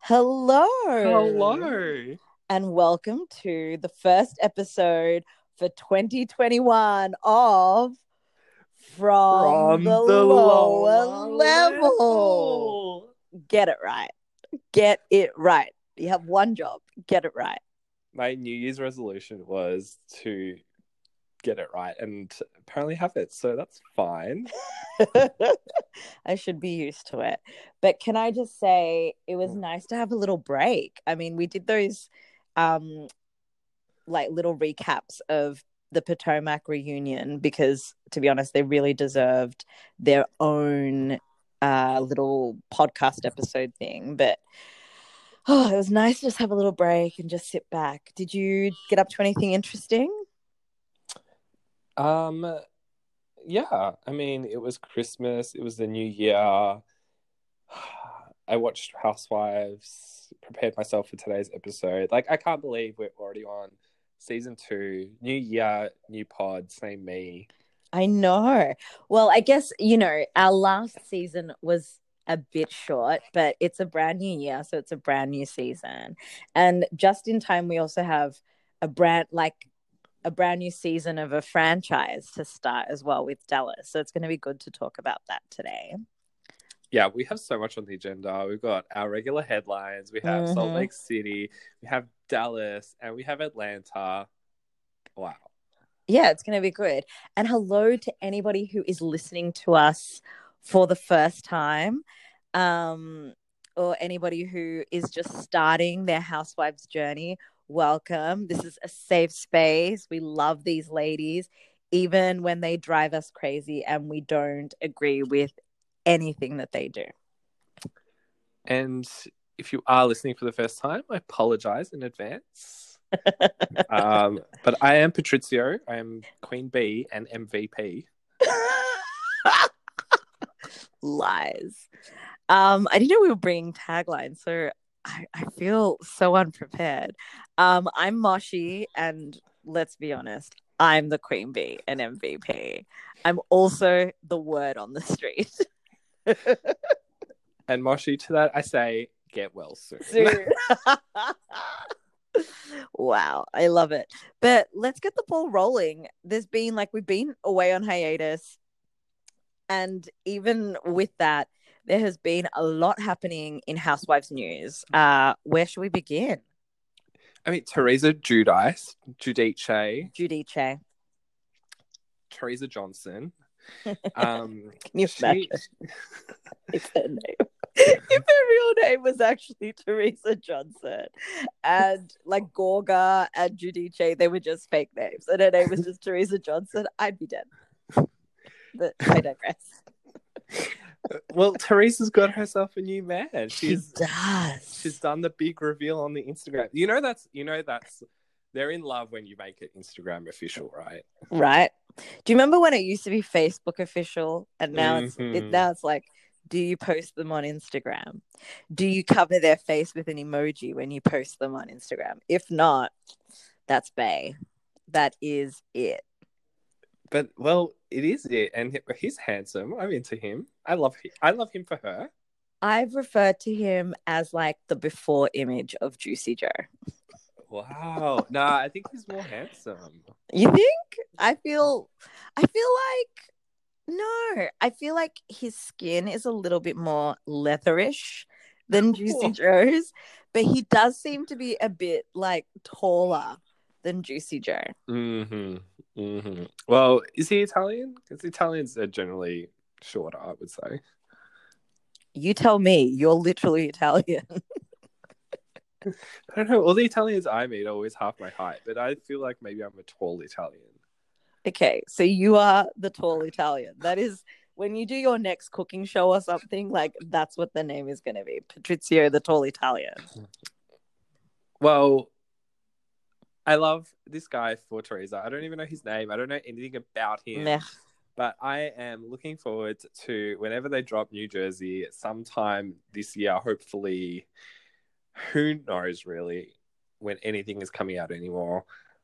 Hello, Hello. and welcome to the first episode for 2021 of From the From the Lower lower Level. level. Get it right. Get it right. You have one job. Get it right. My New Year's resolution was to get it right and apparently have it, so that's fine. I should be used to it. But can I just say it was nice to have a little break. I mean, we did those um like little recaps of the Potomac reunion because, to be honest, they really deserved their own little podcast episode thing. But it was nice to just have a little break and just sit back. Did you get up to anything interesting? Um, yeah, I mean, it was Christmas, it was the new year. I watched Housewives, prepared myself for today's episode. Like, I can't believe we're already on season 2. New year, new pod, same me. I know. Well, I guess, our last season was a bit short, but it's a brand new year, so it's a brand new season. And just in time, we also have a brand new season of a franchise to start as well with Dallas. So it's going to be good to talk about that today. Yeah, we have so much on the agenda. We've got our regular headlines. We have Salt Lake City. We have Dallas. And we have Atlanta. Wow. Yeah, it's going to be good. And hello to anybody who is listening to us for the first time, or anybody who is just starting their housewives journey. Welcome. This is a safe space. We love these ladies, even when they drive us crazy and we don't agree with anything that they do. And if you are listening for the first time, I apologize in advance. But I am Patrizio. I am Queen Bee and MVP. Lies. I didn't know we were bringing taglines, so I feel so unprepared. I'm Moshi, and let's be honest, I'm the Queen Bee and MVP. I'm also the word on the street. And Moshi, to that I say, get well soon. Wow, I love it. But let's get the ball rolling. We've been away on hiatus, and even with that, there has been a lot happening in Housewives news. Where should we begin? I mean, Teresa Giudice, Teresa Johnson. Can you imagine if her name? If her real name was actually Teresa Johnson, and like Gorga and Giudice, they were just fake names, and her name was just Teresa Johnson, I'd be dead. But I digress. Well, Teresa's got herself a new man. She does. She's done the big reveal on the Instagram. That's they're in love when you make it Instagram official, right? Right. Do you remember when it used to be Facebook official, and now it's like, do you post them on Instagram? Do you cover their face with an emoji when you post them on Instagram? If not, that's bae. That is it. But well, it is it, and he's handsome. I'm into him. I love him for her. I've referred to him as like the before image of Juicy Joe. Wow. Nah, I think he's more handsome. You think? I feel like no. I feel like his skin is a little bit more leatherish than Juicy Joe's, but he does seem to be a bit like taller than Juicy Joe. Well, is he Italian? Because Italians are generally shorter, I would say. You tell me. You're literally Italian. I don't know. All the Italians I meet are always half my height, but I feel like maybe I'm a tall Italian. Okay, so you are the tall Italian. That is, when you do your next cooking show or something, like that's what the name is going to be. Patrizio, the tall Italian. Well, I love this guy for Teresa. I don't even know his name. I don't know anything about him. Meh. But I am looking forward to whenever they drop New Jersey sometime this year, hopefully. Who knows, really, when anything is coming out anymore.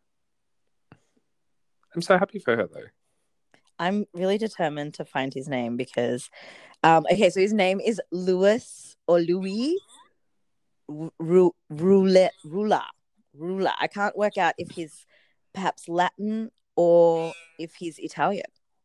I'm so happy for her, though. I'm really determined to find his name because, okay, so his name is Louis or Louis Ruler. I can't work out if he's perhaps Latin or if he's Italian.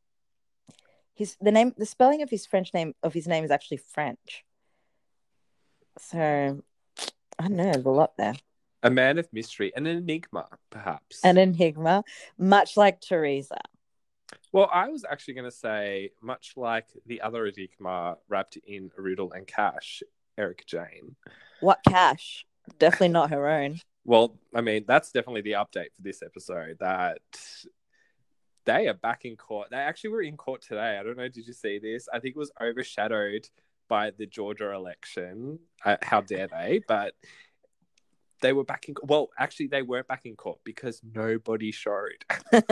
The spelling of his name is actually French. So I don't know, there's a lot there. A man of mystery, an enigma, perhaps. An enigma, much like Teresa. Well, I was actually going to say, much like the other enigma wrapped in Rudel and Cash, Eric Jane. What Cash? Definitely not her own. Well, I mean, that's definitely the update for this episode, that they are back in court. They actually were in court today. I don't know, did you see this? I think it was overshadowed by the Georgia election. How dare they? But they were back in court. Well, actually, they weren't back in court because nobody showed.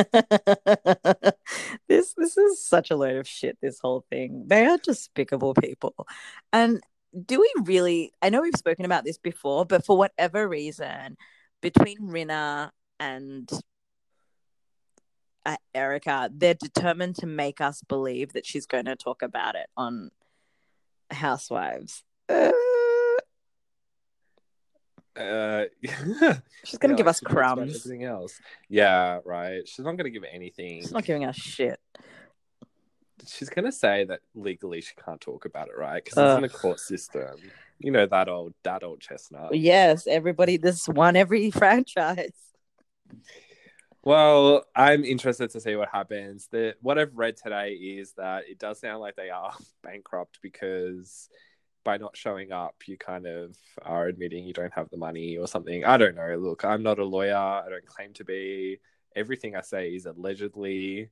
This is such a load of shit, this whole thing. They are despicable people. And do we really, I know we've spoken about this before, but for whatever reason, between Rinna and Erica, they're determined to make us believe that she's going to talk about it on Housewives. She's going to give us crumbs. Everything else. Yeah, right. She's not going to give anything. She's not giving us shit. She's going to say that legally she can't talk about it, right? Because it's in the court system. You know, that old chestnut. Yes, everybody, this one every franchise. Well, I'm interested to see what happens. What I've read today is that it does sound like they are bankrupt because by not showing up, you kind of are admitting you don't have the money or something. I don't know. Look, I'm not a lawyer. I don't claim to be. Everything I say is allegedly.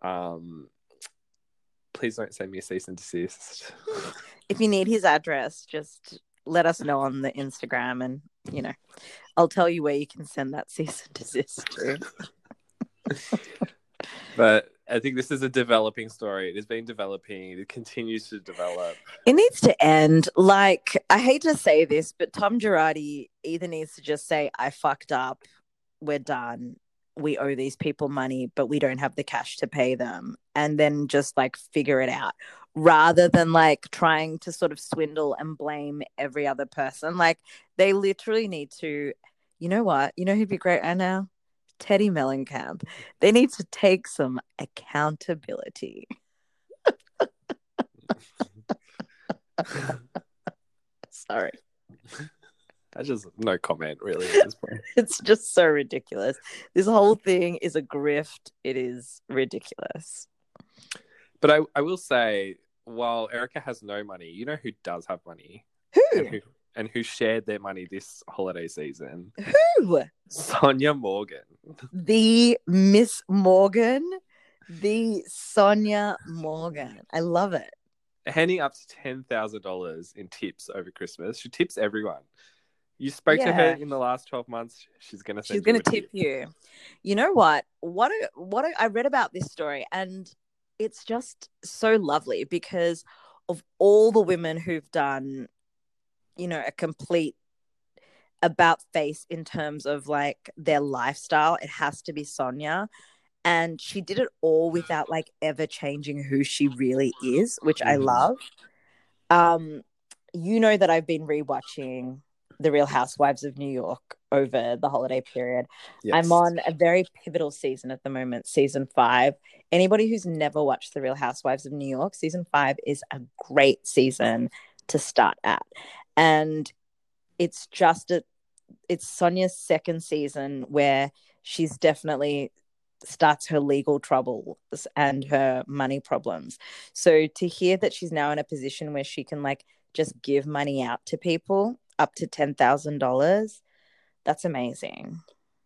Please don't send me a cease and desist. If you need his address, just let us know on the Instagram and, you know, I'll tell you where you can send that cease and desist to. But I think this is a developing story. It has been developing. It continues to develop. It needs to end. Like, I hate to say this, but Tom Girardi either needs to just say, I fucked up. We're done. We owe these people money, but we don't have the cash to pay them. And then just like figure it out rather than like trying to sort of swindle and blame every other person. Like, they literally need to, you know what? You know who'd be great right now? Teddy Mellencamp. They need to take some accountability. Sorry. That's just no comment, really, at this point. It's just so ridiculous. This whole thing is a grift. It is ridiculous. But I will say, while Erica has no money, you know who does have money? Who? And who shared their money this holiday season? Who? Sonia Morgan. The Miss Morgan. The Sonia Morgan. I love it. Handing up to $10,000 in tips over Christmas. She tips everyone. You spoke to her in the last 12 months. She's going to tip you. You know what? I read about this story, and it's just so lovely because of all the women who've done, you know, a complete about face in terms of like their lifestyle. It has to be Sonia. And she did it all without like ever changing who she really is, which I love. You know that I've been rewatching The Real Housewives of New York over the holiday period. Yes. I'm on a very pivotal season at the moment, season 5. Anybody who's never watched The Real Housewives of New York, season 5 is a great season to start at. And it's Sonia's second season where she's definitely starts her legal troubles and her money problems. So to hear that she's now in a position where she can like just give money out to people up to $10,000, that's amazing.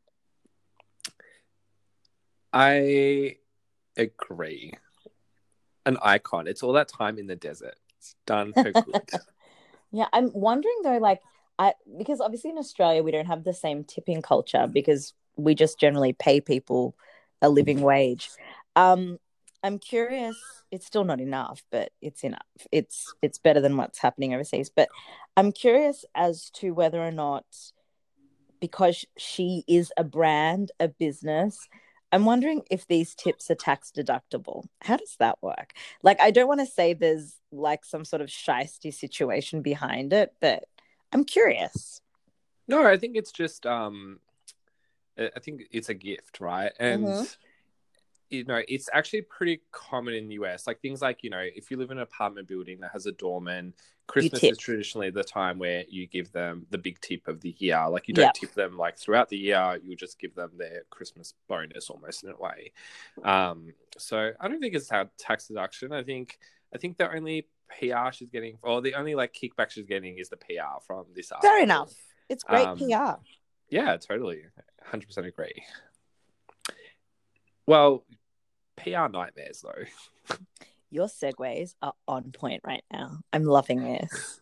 I agree. An icon. It's all that time in the desert. It's done her good. Yeah, I'm wondering though, like, because obviously in Australia we don't have the same tipping culture because we just generally pay people a living wage. I'm curious. It's still not enough, but it's enough. It's better than what's happening overseas. But I'm curious as to whether or not, because she is a brand, a business, I'm wondering if these tips are tax deductible. How does that work? Like, I don't want to say there's like some sort of shysty situation behind it, but I'm curious. No, I think it's just I think it's a gift, right? And Mm-hmm. it's actually pretty common in the US. Like things like, if you live in an apartment building that has a doorman, You Christmas tip. is traditionally the time where you give them the big tip of the year. Like you don't Yep. tip them like throughout the year, you just give them their Christmas bonus almost in a way. So I don't think it's a tax deduction. I think the only PR she's getting, or the only like kickback she's getting is the PR from this Fair article. enough. It's great Um, PR. yeah, totally. 100% agree. Well, PR nightmares though. Your segues are on point right now. I'm loving this.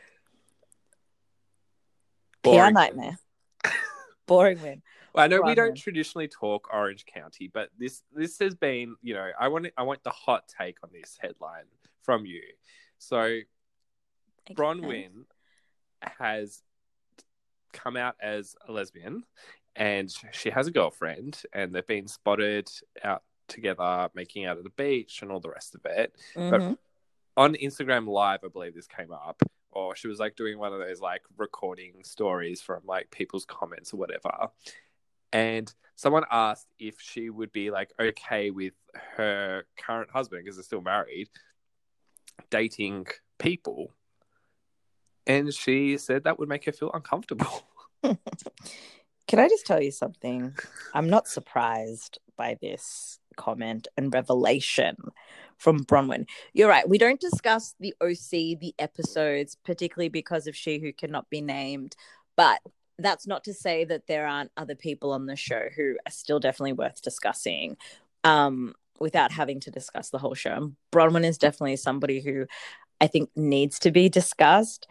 PR Boring. nightmare. Boring win. Well, I know we don't Bronwyn. traditionally talk Orange County, but this has been, I want the hot take on this headline from you. So Okay. Bronwyn has come out as a lesbian, and she has a girlfriend, and they've been spotted out together making out at the beach and all the rest of it. But Mm-hmm. on Instagram Live, I believe this came up, or she was like doing one of those like recording stories from like people's comments or whatever. And someone asked if she would be like okay with her current husband, because they're still married, dating people. And she said that would make her feel uncomfortable. Can I just tell you something? I'm not surprised by this comment and revelation from Bronwyn. You're right. We don't discuss the OC, the episodes, particularly because of She Who Cannot Be Named. But that's not to say that there aren't other people on the show who are still definitely worth discussing without having to discuss the whole show. And Bronwyn is definitely somebody who I think needs to be discussed.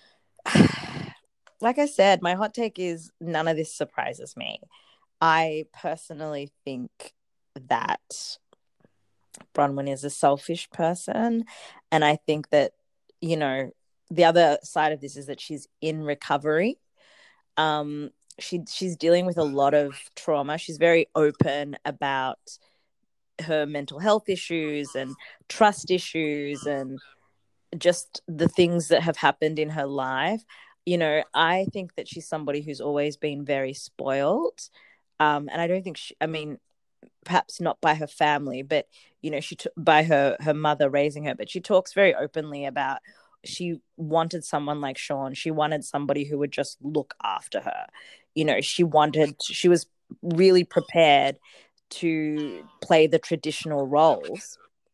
Like I said, my hot take is none of this surprises me. I personally think that Bronwyn is a selfish person. And I think that, the other side of this is that she's in recovery. She's dealing with a lot of trauma. She's very open about her mental health issues and trust issues and just the things that have happened in her life. I think that she's somebody who's always been very spoiled. And I don't think perhaps not by her family, but, by her mother raising her, but she talks very openly about she wanted someone like Sean. She wanted somebody who would just look after her. She was really prepared to play the traditional roles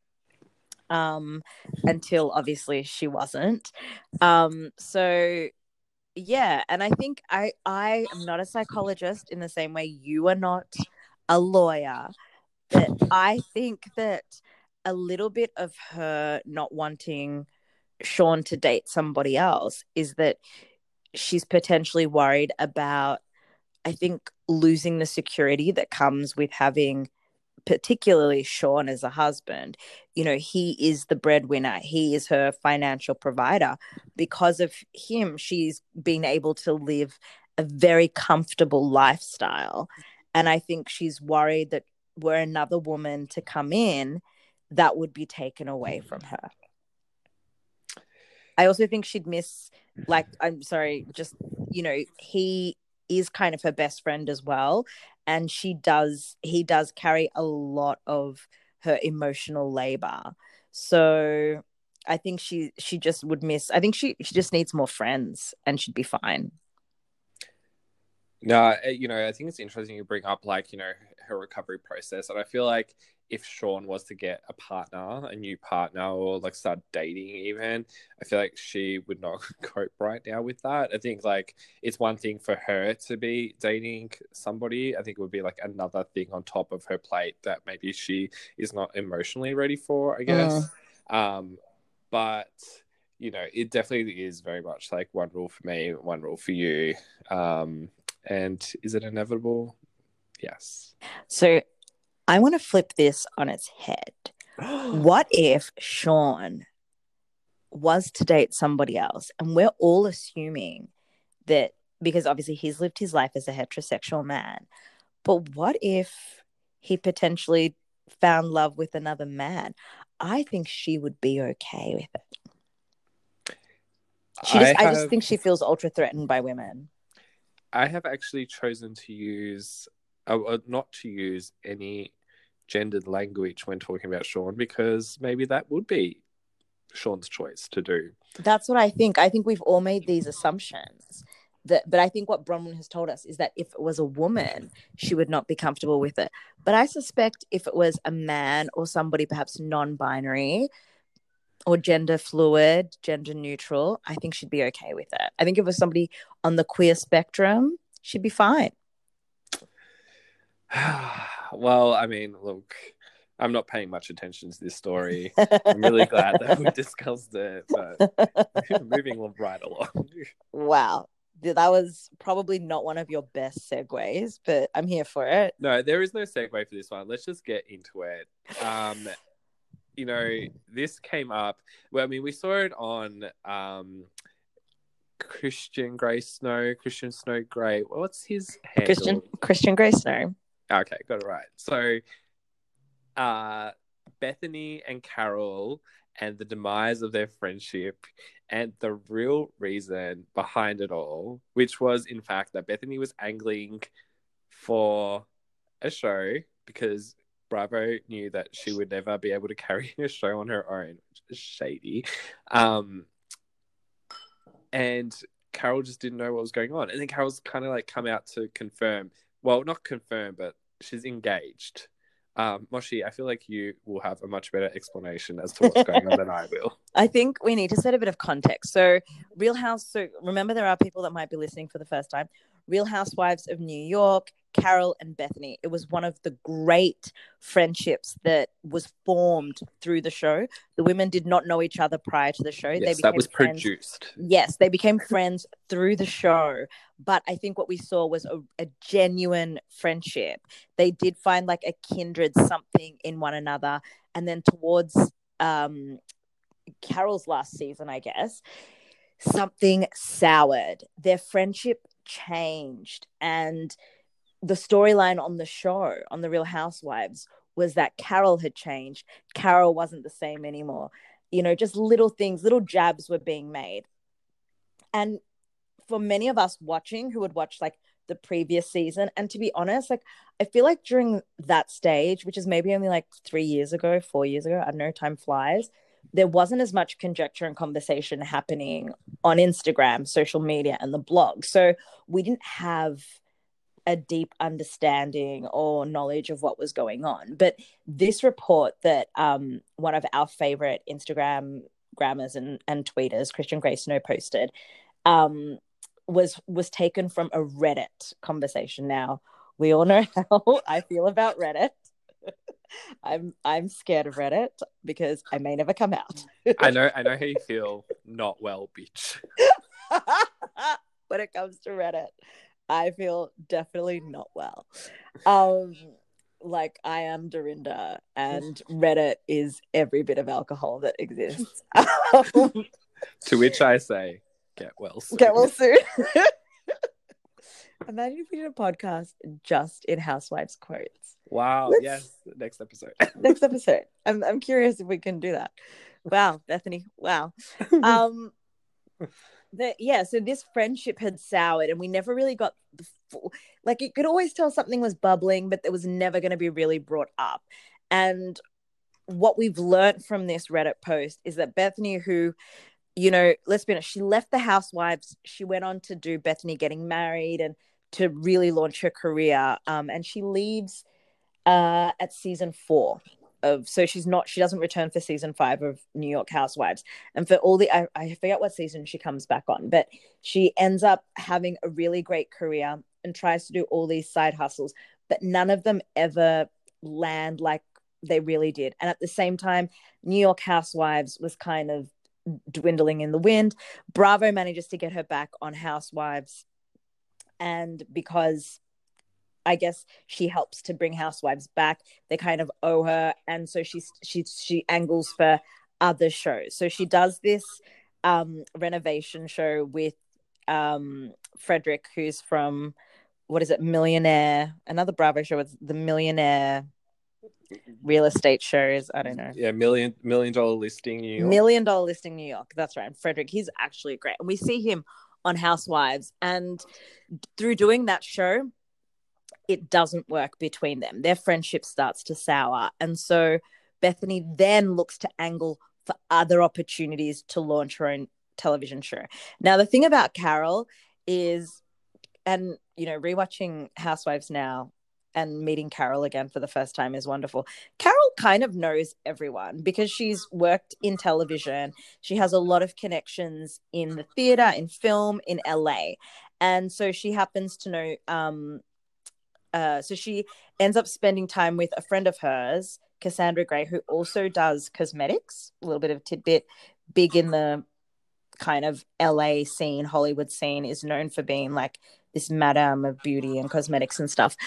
until obviously she wasn't. So yeah, and I think I am not a psychologist in the same way you are not a lawyer, but I think that a little bit of her not wanting Sean to date somebody else is that she's potentially worried about, I think, losing the security that comes with having particularly Sean as a husband. He is the breadwinner. He is her financial provider. Because of him, she's been able to live a very comfortable lifestyle. And I think she's worried that were another woman to come in, that would be taken away from her. I also think she'd miss, like, I'm sorry, just, he is kind of her best friend as well. And he does carry a lot of her emotional labor. So I think she just would miss, I think she just needs more friends and she'd be fine. No, I think it's interesting you bring up like, her recovery process. And I feel like if Sean was to get a new partner, or like start dating even, I feel like she would not cope right now with that. I think like it's one thing for her to be dating somebody. I think it would be like another thing on top of her plate that maybe she is not emotionally ready for, I guess. But it definitely is very much like one rule for me, one rule for you. And is it inevitable? Yes. So I want to flip this on its head. What if Sean was to date somebody else, and we're all assuming that, because obviously he's lived his life as a heterosexual man, but what if he potentially found love with another man? I think she would be okay with it. I just think she feels ultra threatened by women. I have actually chosen to use, not to use any gendered language when talking about Sean, because maybe that would be Sean's choice to do. That's what I think. I think we've all made these assumptions. But I think what Bronwyn has told us is that if it was a woman, she would not be comfortable with it. But I suspect if it was a man or somebody perhaps non-binary or gender fluid, gender neutral, I think she'd be okay with it. I think if it was somebody on the queer spectrum, she'd be fine. Well, I mean, look, I'm not paying much attention to this story. I'm really glad that we discussed it, but moving right along. Wow. That was probably not one of your best segues, but I'm here for it. No, there is no segue for this one. Let's just get into it. This came up. Well, I mean, we saw it on Christian Snow Gray. What's his handle? Christian Grey Snow. Okay, got it right. So, Bethany and Carol and the demise of their friendship and the real reason behind it all, which was, in fact, that Bethany was angling for a show because Bravo knew that she would never be able to carry a show on her own, which is shady. And Carol just didn't know what was going on. And then Carol's kind of like come out to confirm. Well, not confirm, but she's engaged. Moshi, I feel like you will have a much better explanation as to what's going on than I will. I think we need to set a bit of context. So remember there are people that might be listening for the first time. Real Housewives of New York, Carol and Bethany. It was one of the great friendships that was formed through the show. The women did not know each other prior to the show. Yes, that was friends. Produced. Yes, they became friends through the show. But I think what we saw was a genuine friendship. They did find like a kindred something in one another. And then towards Carol's last season, I guess, something soured. Their friendship changed, and the storyline on the show, on The Real Housewives, was that Carol had changed. Carol wasn't the same anymore. Just little things, little jabs were being made. And for many of us watching who would watch like the previous season, and to be honest, like I feel like during that stage, which is maybe only like 4 years ago, I don't know, time flies, there wasn't as much conjecture and conversation happening on Instagram, social media, and the blog. So we didn't have a deep understanding or knowledge of what was going on. But this report that one of our favorite Instagrammers and tweeters, Christian Grey Snow, posted was taken from a Reddit conversation. Now, we all know how I feel about Reddit. I'm scared of Reddit because I may never come out. I know how you feel. Not well, bitch. When it comes to Reddit, I feel definitely not well. Like I am Dorinda, and Reddit is every bit of alcohol that exists. To which I say, get well soon. Get well soon. Imagine if we did a podcast just in Housewives quotes. Wow. Yes. Next episode. Next episode. I'm curious if we can do that. Wow, Bethany. Wow. So this friendship had soured, and we never really got the full, like you could always tell something was bubbling, but it was never going to be really brought up. And what we've learned from this Reddit post is that Bethany, who, let's be honest, she left the Housewives. She went on to do Bethany Getting Married and to really launch her career. And she leaves at season 4. She doesn't return for season 5 of New York Housewives. And for all I forget what season she comes back on, but she ends up having a really great career and tries to do all these side hustles, but none of them ever land like they really did. And at the same time, New York Housewives was kind of dwindling in the wind. Bravo manages to get her back on Housewives, and because I guess she helps to bring Housewives back, they kind of owe her, and so she angles for other shows. So she does this renovation show with Frederick, who's from, what is it, Millionaire, another Bravo show. It's The Millionaire. real estate shows. I don't know. Yeah, million dollar listing New York. $1 Million Listing New York. That's right. And Frederick, he's actually great. And we see him on Housewives. And through doing that show, it doesn't work between them. Their friendship starts to sour. And so Bethany then looks to angle for other opportunities to launch her own television show. Now, the thing about Carol is, and, you know, rewatching Housewives now and meeting Carol again for the first time is wonderful. Carol kind of knows everyone because she's worked in television. She has a lot of connections in the theater, in film, in LA. And so she happens to know, so she ends up spending time with a friend of hers, Cassandra Gray, who also does cosmetics, a little bit of tidbit, big in the kind of LA scene, Hollywood scene, is known for being like this madam of beauty and cosmetics and stuff.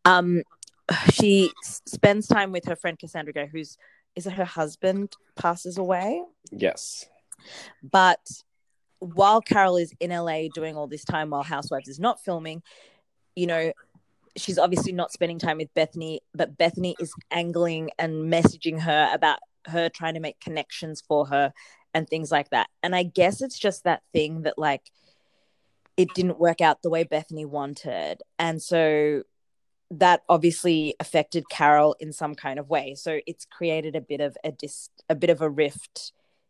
She spends time with her friend Cassandra Gray, is it her husband passes away? Yes. But while Carol is in LA doing all this time while Housewives is not filming, you know, she's obviously not spending time with Bethany, but Bethany is angling and messaging her about her trying to make connections for her and things like that. And I guess it's just that thing that like it didn't work out the way Bethany wanted. And so that obviously affected Carol in some kind of way. So it's created a bit of a rift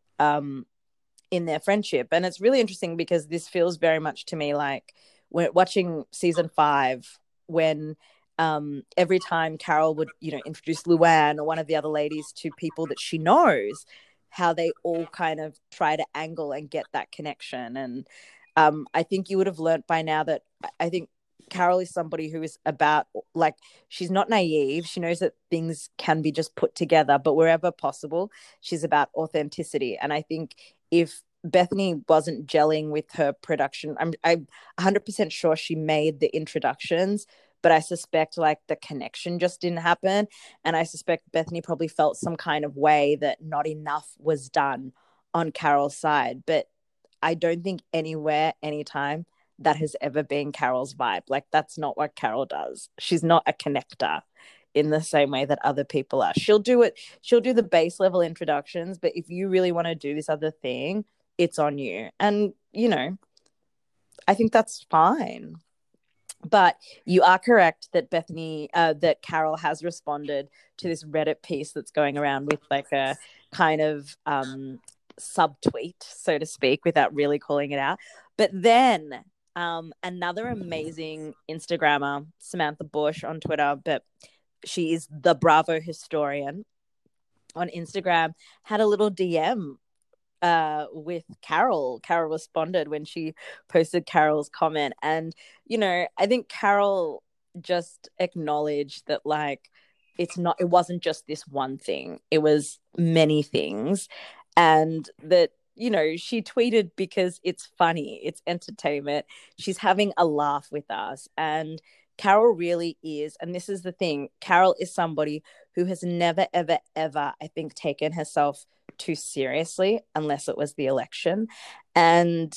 in their friendship. And it's really interesting because this feels very much to me like we're watching season 5 when every time Carol would, you know, introduce Luann or one of the other ladies to people that she knows, how they all kind of try to angle and get that connection. And I think you would have learned by now that I think Carol is somebody who is about, like, she's not naive. She knows that things can be just put together, but wherever possible, she's about authenticity. And I think if Bethany wasn't gelling with her production, I'm 100% sure she made the introductions, but I suspect like the connection just didn't happen. And I suspect Bethany probably felt some kind of way that not enough was done on Carol's side. But I don't think anywhere, anytime that has ever been Carol's vibe. Like, that's not what Carol does. She's not a connector in the same way that other people are. She'll do the base level introductions, but if you really want to do this other thing, it's on you. And, you know, I think that's fine. But you are correct that that Carol has responded to this Reddit piece that's going around with like a kind of subtweet, so to speak, without really calling it out. But then another amazing Instagrammer, Samantha Bush on Twitter, but she is the Bravo historian on Instagram, had a little DM with Carol. Carol responded when she posted Carol's comment. And, you know, I think Carol just acknowledged that, like, it wasn't just this one thing. It was many things. And that, you know, she tweeted because it's funny, it's entertainment. She's having a laugh with us. And Carol really is, and this is the thing, Carol is somebody who has never, ever, ever, I think, taken herself too seriously unless it was the election. And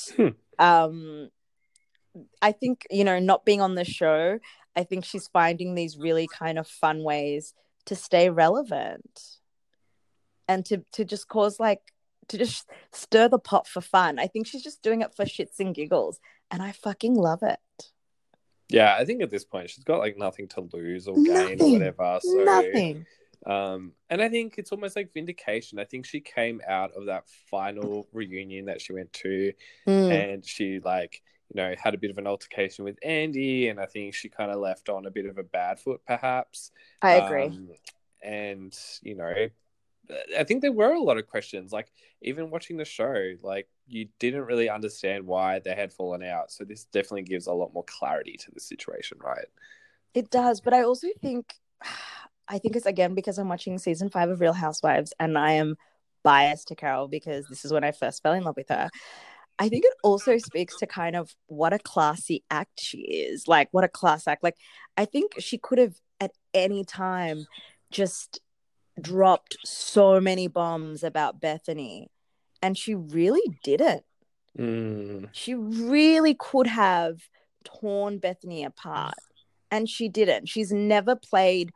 I think, you know, not being on the show, I think she's finding these really kind of fun ways to stay relevant and to just cause like, to just stir the pot for fun. I think she's just doing it for shits and giggles, and I fucking love it. Yeah, I think at this point she's got like nothing to lose or gain or whatever. So Nothing. And I think it's almost like vindication. I think she came out of that final reunion that she went to and she like, you know, had a bit of an altercation with Andy, and I think she kind of left on a bit of a bad foot perhaps. I agree. And, you know, I think there were a lot of questions, like even watching the show, like you didn't really understand why they had fallen out. So this definitely gives a lot more clarity to the situation, right? It does. But I also think, it's again because I'm watching season 5 of Real Housewives and I am biased to Carol because this is when I first fell in love with her. I think it also speaks to kind of what a classy act she is. Like, what a class act. Like, I think she could have at any time just dropped so many bombs about Bethany, and she really didn't. She really could have torn Bethany apart, and she didn't. She's never played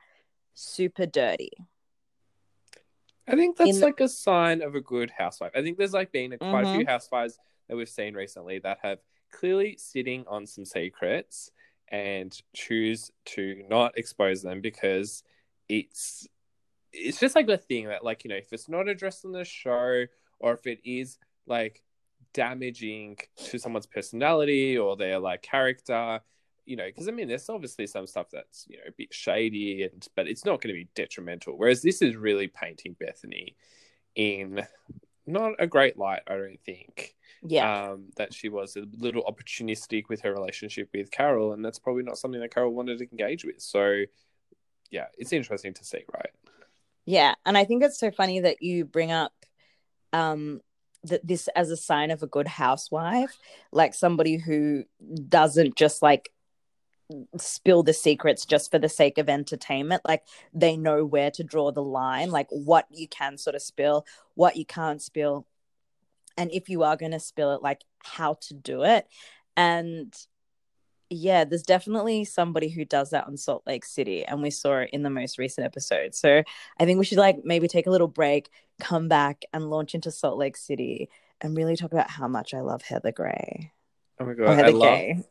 super dirty. I think In that's the like a sign of a good housewife. I think there's like been quite a few Mhm. housewives that we've seen recently that have clearly sitting on some secrets and choose to not expose them because it's it's just like the thing that, like, you know, if it's not addressed on the show, or if it is like damaging to someone's personality or their like character, you know, because I mean there's obviously some stuff that's, you know, a bit shady, and but it's not going to be detrimental, whereas this is really painting Bethany in not a great light, I don't think. yeah. That she was a little opportunistic with her relationship with Carol, and that's probably not something that Carol wanted to engage with. So yeah, it's interesting to see, right? Yeah, and I think it's so funny that you bring up um that this as a sign of a good housewife, like somebody who doesn't just like spill the secrets just for the sake of entertainment. Like they know where to draw the line, like what you can sort of spill, what you can't spill, and if you are going to spill it, like how to do it. And yeah, there's definitely somebody who does that on Salt Lake City, and we saw it in the most recent episode. So I think we should like maybe take a little break, come back, and launch into Salt Lake City and really talk about how much I love Heather Gray Oh my or god, Heather Gay.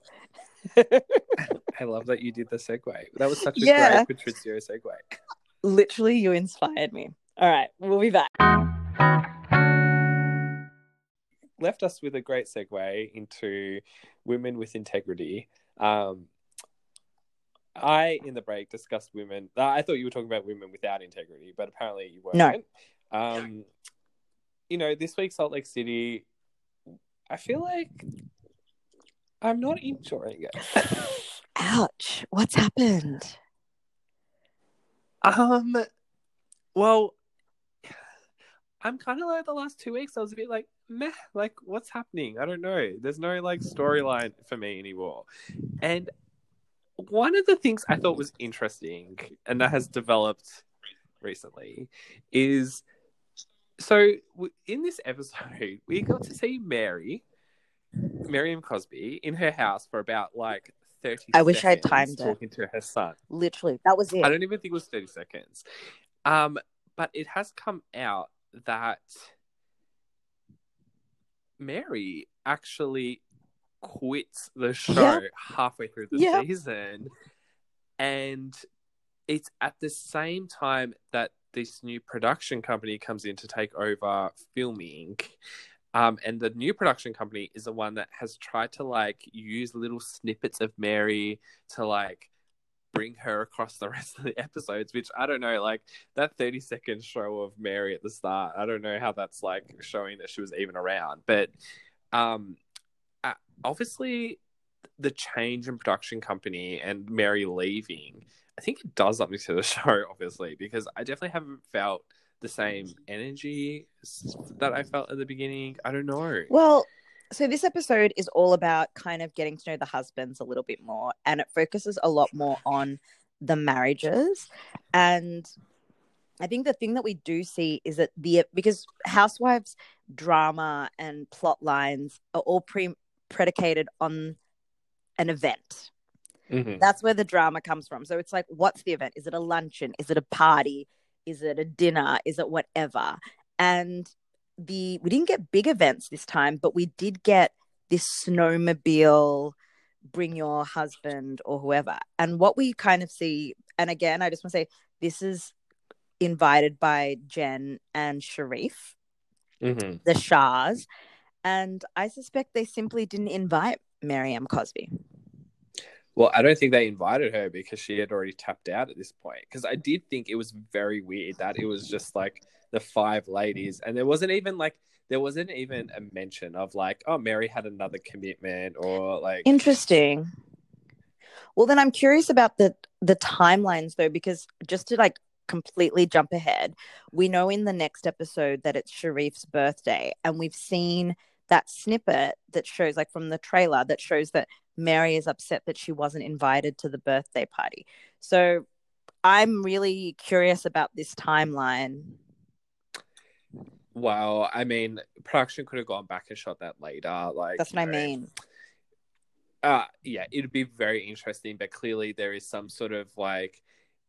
I love that you did the segue. That was such a Yeah, great Patrizio segue. literally, you inspired me. All right, we'll be back. Left us with a great segue into women with integrity. Um, I, in the break, discussed women. I thought you were talking about women without integrity, but apparently you No. weren't. You know, this week, Salt Lake City, I feel like I'm not enjoying it. Ouch. What's happened? Well, I'm kind of like the last 2 weeks, I was a bit like, meh, like, what's happening? I don't know. There's no like storyline for me anymore. And one of the things I thought was interesting and that has developed recently is, so in this episode, we got to see Miriam Cosby, in her house for about like 30 I wish I had seconds timed it. talking to her son. Literally, that was it. I don't even think it was 30 seconds. But it has come out that Mary actually quits the show halfway through the season. And it's at the same time that this new production company comes in to take over filming. And the new production company is the one that has tried to like use little snippets of Mary to like bring her across the rest of the episodes, which I don't know, like that 30-second show of Mary at the start, I don't know how that's like showing that she was even around. But obviously the change in production company and Mary leaving, I think it does something to the show, obviously, because I definitely haven't felt the same energy that I felt at the beginning. I don't know. Well, so this episode is all about kind of getting to know the husbands a little bit more, and it focuses a lot more on the marriages. And I think the thing that we do see is that because Housewives drama and plot lines are all predicated on an event. Mm-hmm. That's where the drama comes from. So it's like, what's the event? Is it a luncheon? Is it a party? Is it a dinner? Is it whatever? And we didn't get big events this time, but we did get this snowmobile, bring your husband or whoever. And what we kind of see, and again, I just want to say this is invited by Jen and Sharif, the Shahs. And I suspect they simply didn't invite Miriam Cosby. Well, I don't think they invited her because she had already tapped out at this point. Because I did think it was very weird that it was just like the 5 ladies, and there wasn't even a mention of like, oh, Mary had another commitment or like. Interesting. Well, then I'm curious about the timelines though, because just to like completely jump ahead, we know in the next episode that it's Sharif's birthday, and we've seen that snippet that shows, like from the trailer, that shows that Mary is upset that she wasn't invited to the birthday party. So I'm really curious about this timeline. Well, I mean, production could have gone back and shot that later. Like, that's what I mean. Yeah, it'd be very interesting, but clearly there is some sort of like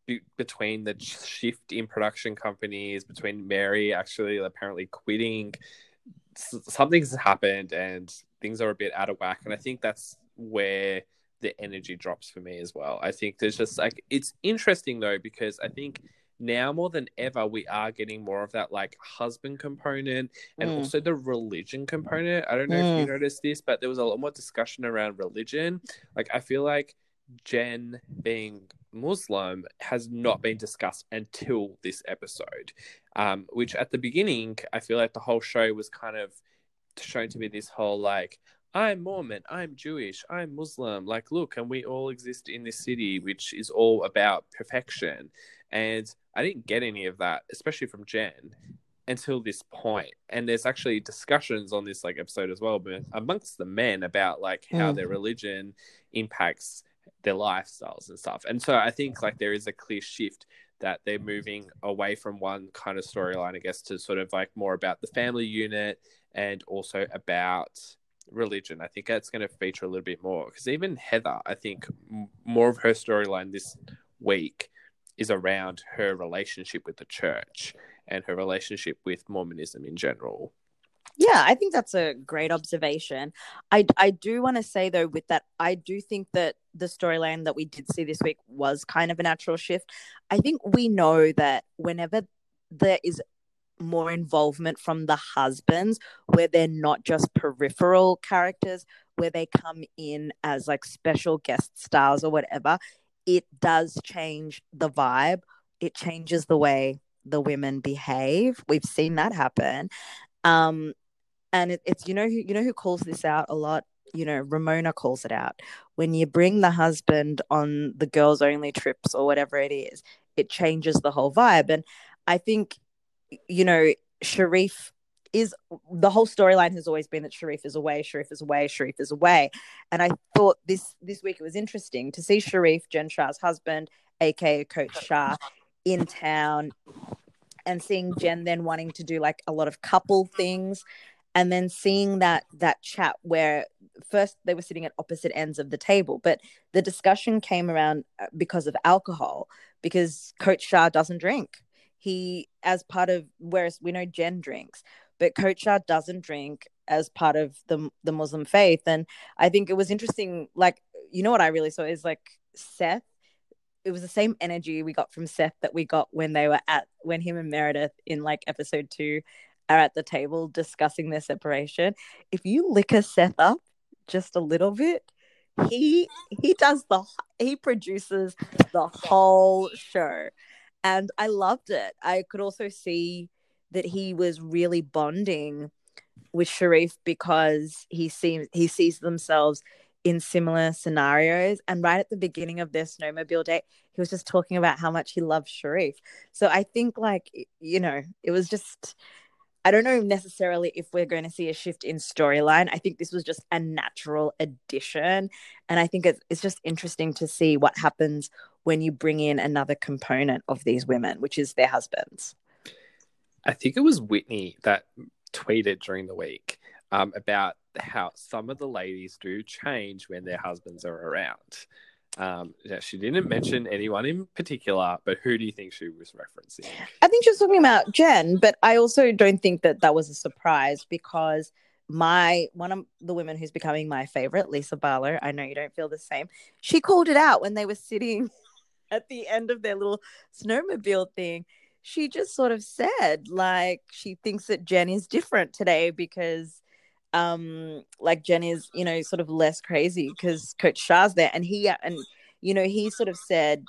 between the shift in production companies, between Mary actually apparently quitting, something's happened and things are a bit out of whack. And I think that's where the energy drops for me as well. I think there's just like, it's interesting though, because I think now more than ever, we are getting more of that like husband component and also the religion component. I don't know if you noticed this, but there was a lot more discussion around religion. Like, I feel like Jen being Muslim has not been discussed until this episode, which at the beginning, I feel like the whole show was kind of shown to be this whole like, I'm Mormon, I'm Jewish, I'm Muslim. Like, look, and we all exist in this city, which is all about perfection. And I didn't get any of that, especially from Jen, until this point. And there's actually discussions on this like episode as well, but amongst the men about like how their religion impacts their lifestyles and stuff. And so I think like there is a clear shift that they're moving away from one kind of storyline, I guess, to sort of like more about the family unit and also about religion. I think that's going to feature a little bit more because even Heather, I think more of her storyline this week is around her relationship with the church and her relationship with Mormonism in general. Yeah, I think that's a great observation. I do want to say, though, with that, I do think that the storyline that we did see this week was kind of a natural shift. I think we know that whenever there is more involvement from the husbands, where they're not just peripheral characters, where they come in as like special guest stars or whatever, it does change the vibe. It changes the way the women behave. We've seen that happen. And it's you know who calls this out a lot. Ramona calls it out. When you bring the husband on the girls only trips or whatever it is, it changes the whole vibe. And I think Sharif is, the whole storyline has always been that Sharif is away, Sharif is away, Sharif is away. And I thought this week it was interesting to see Sharif, Jen Shah's husband, aka Coach Shah, in town, and seeing Jen then wanting to do like a lot of couple things, and then seeing that chat where first they were sitting at opposite ends of the table, but the discussion came around because of alcohol, because Coach Shah doesn't drink. He, as part of, whereas we know Jen drinks, but Coach Shah doesn't drink as part of the Muslim faith. And I think it was interesting, like, what I really saw is like Seth, it was the same energy we got from Seth that we got when him and Meredith in like episode 2 are at the table discussing their separation. If you liquor Seth up just a little bit, he produces the whole show. And I loved it. I could also see that he was really bonding with Sharif because he sees themselves in similar scenarios. And right at the beginning of their snowmobile date, he was just talking about how much he loves Sharif. So I think it was just, I don't know necessarily if we're going to see a shift in storyline. I think this was just a natural addition. And I think it's just interesting to see what happens when you bring in another component of these women, which is their husbands. I think it was Whitney that tweeted during the week about how some of the ladies do change when their husbands are around. She didn't mention anyone in particular, but who do you think she was referencing? I think she was talking about Jen, but I also don't think that was a surprise because one of the women who's becoming my favorite, Lisa Barlow, I know you don't feel the same, she called it out when they were sitting at the end of their little snowmobile thing. She just sort of said like she thinks that Jen is different today because like Jen is sort of less crazy because Coach Shah's there, and he sort of said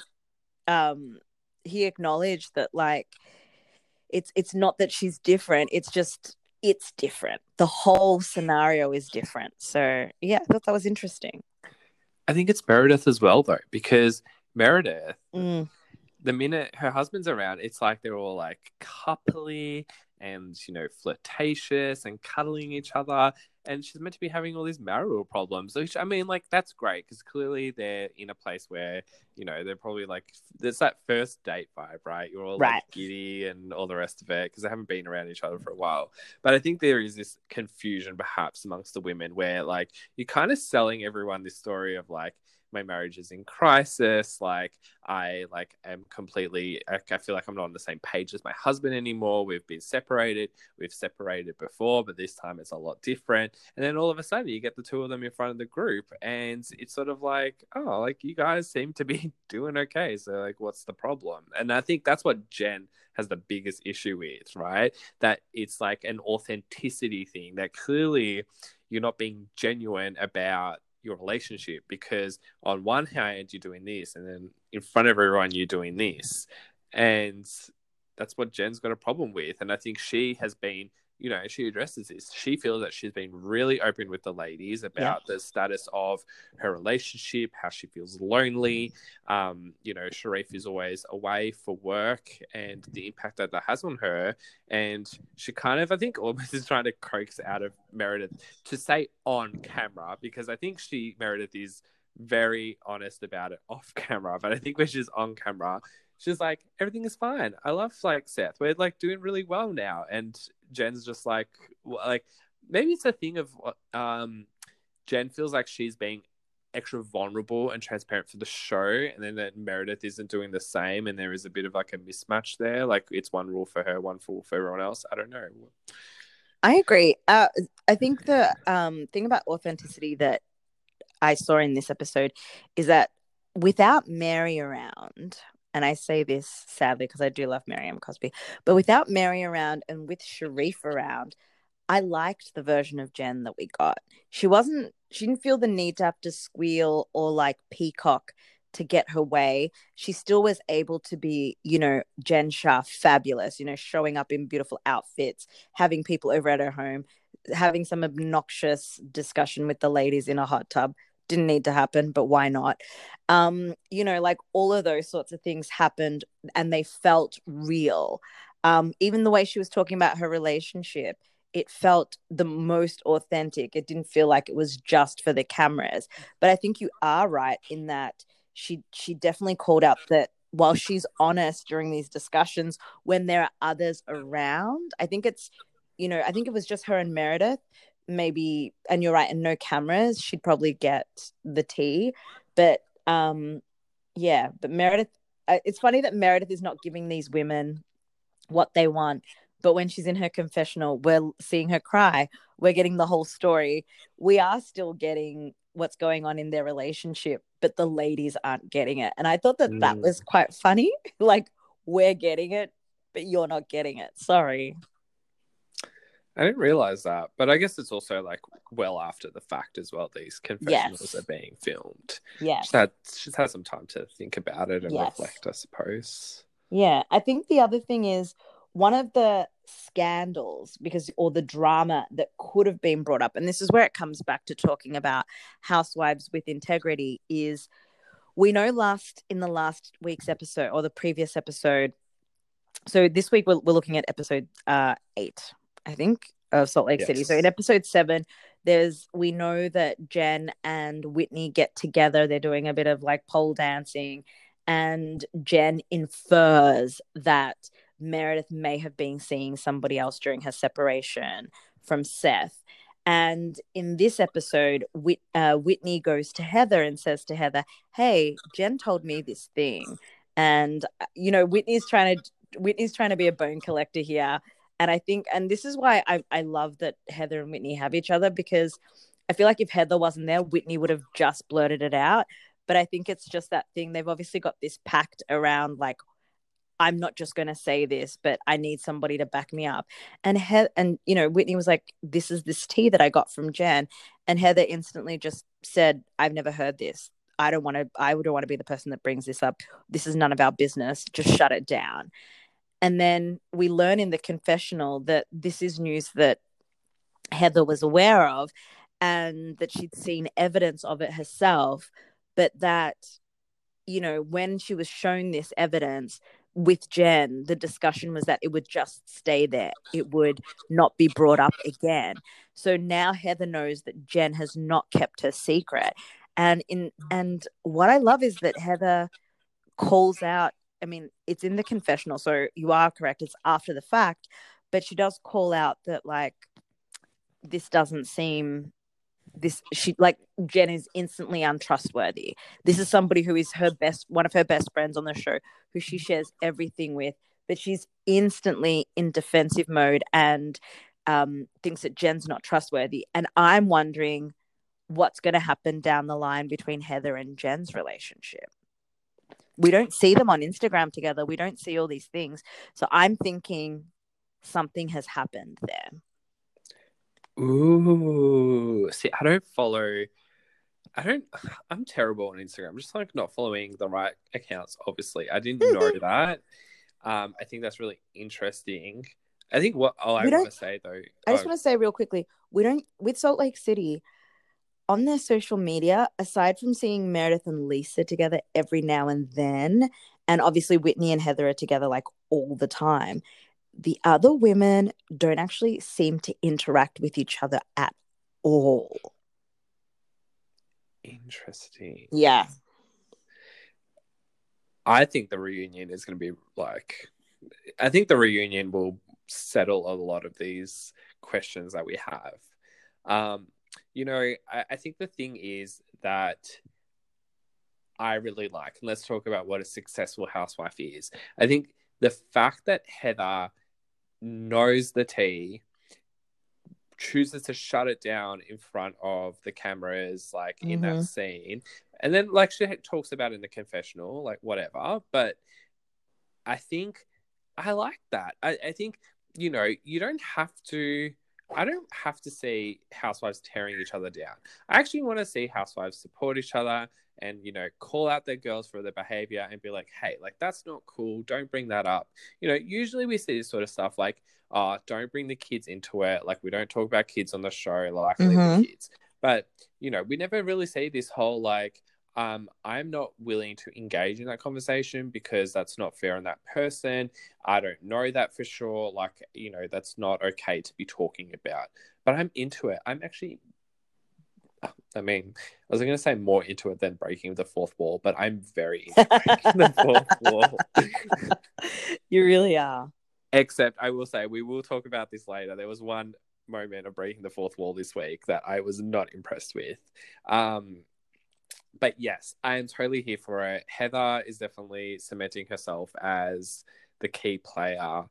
he acknowledged that like it's not that she's different, it's just it's different, the whole scenario is different. So yeah, I thought that was interesting. I think it's Meredith as well though, because Meredith, the minute her husband's around, it's like they're all like coupley and flirtatious and cuddling each other, and she's meant to be having all these marital problems, which I mean, like, that's great because clearly they're in a place where they're probably like, there's that first date vibe, right? You're all like giddy and all the rest of it because they haven't been around each other for a while. But I think there is this confusion perhaps amongst the women where like you're kind of selling everyone this story of like my marriage is in crisis. Like I like am completely like I feel like I'm not on the same page as my husband anymore. We've been separated. We've separated before, but this time it's a lot different. And then all of a sudden you get the two of them in front of the group and it's sort of like, oh, like you guys seem to be doing okay. So like what's the problem? And I think that's what Jen has the biggest issue with, right? That it's like an authenticity thing, that clearly you're not being genuine about your relationship, because on one hand you're doing this and then in front of everyone you're doing this, and that's what Jen's got a problem with. And I think she has been, you know, she addresses this. She feels that she's been really open with the ladies about the status of her relationship, how she feels lonely. You know, Sharif is always away for work and the impact that that has on her. And she kind of, I think, almost is trying to coax out of Meredith to say on camera, because I think Meredith is very honest about it off camera. But I think when she's on camera, she's like, everything is fine. I love like Seth. We're like doing really well now. And Jen's just like maybe it's a thing of Jen feels like she's being extra vulnerable and transparent for the show, and then that Meredith isn't doing the same, and there is a bit of like a mismatch there. Like it's one rule for her, one rule for everyone else. I don't know. I agree. I think the thing about authenticity that I saw in this episode is that without Mary around, and I say this sadly because I do love Miriam Cosby, but without Mary around and with Sharif around, I liked the version of Jen that we got. She didn't feel the need to have to squeal or like peacock to get her way. She still was able to be, you know, Jen Shah fabulous, you know, showing up in beautiful outfits, having people over at her home, having some obnoxious discussion with the ladies in a hot tub. Didn't need to happen, but why not? You know, like all of those sorts of things happened and they felt real. Even the way she was talking about her relationship, it felt the most authentic. It didn't feel like it was just for the cameras. But I think you are right in that she definitely called out that while she's honest during these discussions, when there are others around, I think it's, you know, I think it was just her and Meredith, maybe, and you're right, and no cameras, she'd probably get the tea. But yeah, but Meredith, it's funny that Meredith is not giving these women what they want, but when she's in her confessional, we're seeing her cry. We're getting the whole story. We are still getting what's going on in their relationship, but the ladies aren't getting it. And I thought that was quite funny. Like, we're getting it, but you're not getting it. Sorry. I didn't realize that, but I guess it's also like well after the fact as well. These confessionals are being filmed. Yeah, she's had some time to think about it and reflect, I suppose. Yeah, I think the other thing is one of the scandals, or the drama that could have been brought up, and this is where it comes back to talking about housewives with integrity, is we know in the last week's episode or the previous episode. So this week we're looking at episode 8, I think, of Salt Lake City. So in episode 7, we know that Jen and Whitney get together. They're doing a bit of like pole dancing, and Jen infers that Meredith may have been seeing somebody else during her separation from Seth. And in this episode, Whitney goes to Heather and says to Heather, "Hey, Jen told me this thing." And, you know, Whitney's trying to be a bone collector here. And I think, and this is why I love that Heather and Whitney have each other, because I feel like if Heather wasn't there, Whitney would have just blurted it out. But I think it's just that thing. They've obviously got this pact around, like, I'm not just going to say this, but I need somebody to back me up. And you know, Whitney was like, this is this tea that I got from Jen. And Heather instantly just said, I've never heard this. I don't want to be the person that brings this up. This is none of our business. Just shut it down. And then we learn in the confessional that this is news that Heather was aware of and that she'd seen evidence of it herself, but that, you know, when she was shown this evidence with Jen, the discussion was that it would just stay there. It would not be brought up again. So now Heather knows that Jen has not kept her secret. And what I love is that Heather calls out, I mean, it's in the confessional, so you are correct, it's after the fact, but she does call out that, like, this doesn't seem Jen is instantly untrustworthy. This is somebody who is one of her best friends on the show, who she shares everything with, but she's instantly in defensive mode and thinks that Jen's not trustworthy. And I'm wondering what's going to happen down the line between Heather and Jen's relationship. We don't see them on Instagram together. We don't see all these things. So I'm thinking something has happened there. Ooh, see, I'm terrible on Instagram. I'm just like not following the right accounts, obviously. I didn't know that. I think that's really interesting. I think I want to say though. I just want to say real quickly, with Salt Lake City, on their social media, aside from seeing Meredith and Lisa together every now and then, and obviously Whitney and Heather are together like all the time, the other women don't actually seem to interact with each other at all. Interesting. Yeah. I think the reunion is going to be I think the reunion will settle a lot of these questions that we have. I think the thing is that I really like, and let's talk about what a successful housewife is. I think the fact that Heather knows the tea, chooses to shut it down in front of the cameras, in that scene, and then she talks about it in the confessional, whatever. But I think I like that. I think you don't have to. I don't have to see housewives tearing each other down. I actually want to see housewives support each other and, call out their girls for their behavior and be like, hey, that's not cool. Don't bring that up. Usually we see this sort of stuff don't bring the kids into it. We don't talk about kids on the show, leave the kids. But, we never really see this whole, I'm not willing to engage in that conversation because that's not fair on that person. I don't know that for sure. That's not okay to be talking about. But I'm into it. I'm actually, I was going to say more into it than breaking the fourth wall, but I'm very into breaking the fourth wall. You really are. Except I will say, we will talk about this later. There was one moment of breaking the fourth wall this week that I was not impressed with. But yes, I am totally here for it. Heather is definitely cementing herself as the key player.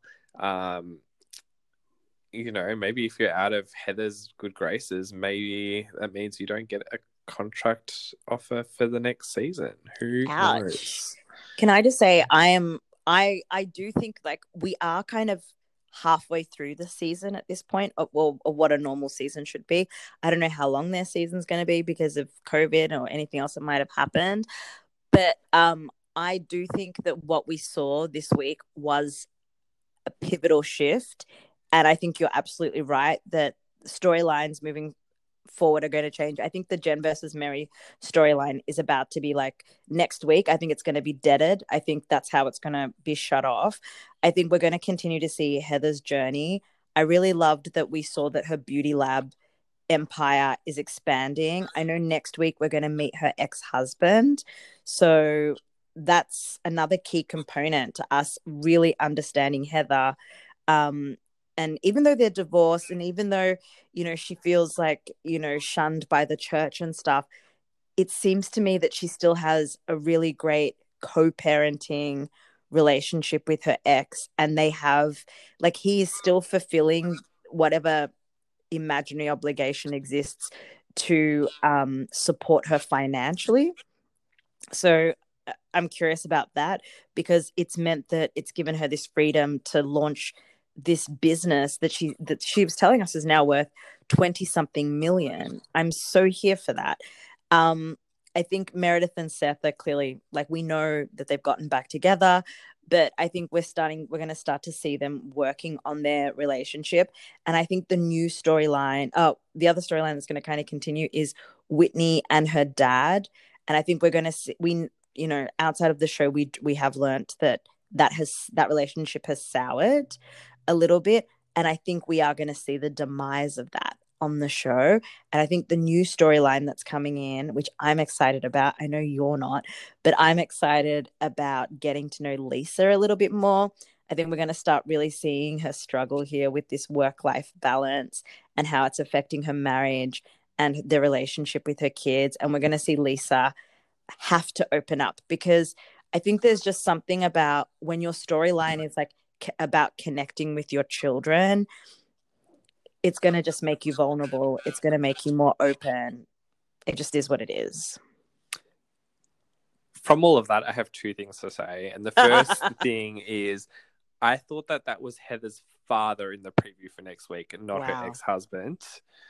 Maybe if you're out of Heather's good graces, maybe that means you don't get a contract offer for the next season. Who knows? Can I just say, I do think we are kind of halfway through the season at this point of what a normal season should be. I don't know how long their season's going to be because of COVID or anything else that might have happened, but I do think that what we saw this week was a pivotal shift, and I think you're absolutely right that storylines moving forward are going to change. I think the Jen versus Mary storyline is about to be next week. I think it's going to be deaded. I think that's how it's going to be shut off. I think we're going to continue to see Heather's journey. I really loved that we saw that her beauty lab empire is expanding. I know next week we're going to meet her ex-husband. So that's another key component to us really understanding Heather. And even though they're divorced and even though, she feels shunned by the church and stuff, it seems to me that she still has a really great co-parenting relationship with her ex. And they have, he is still fulfilling whatever imaginary obligation exists to support her financially. So I'm curious about that because it's meant that it's given her this freedom to launch this business that she was telling us is now worth 20 something million. I'm so here for that. I think Meredith and Seth are clearly we know that they've gotten back together, but I think we're going to start to see them working on their relationship. And I think the new storyline, the other storyline that's going to kind of continue is Whitney and her dad. And I think we're going to see, outside of the show, we have learnt that relationship has soured a little bit, and I think we are going to see the demise of that on the show. And I think the new storyline that's coming in, which I'm excited about, I know you're not, but I'm excited about getting to know Lisa a little bit more. I think we're going to start really seeing her struggle here with this work-life balance and how it's affecting her marriage and their relationship with her kids. And we're going to see Lisa have to open up, because I think there's just something about when your storyline is like about connecting with your children, it's going to just make you vulnerable. It's going to make you more open. It just is what it is. From all of that, I have two things to say. And the first thing is, I thought that was Heather's father in the preview for next week and not her ex-husband.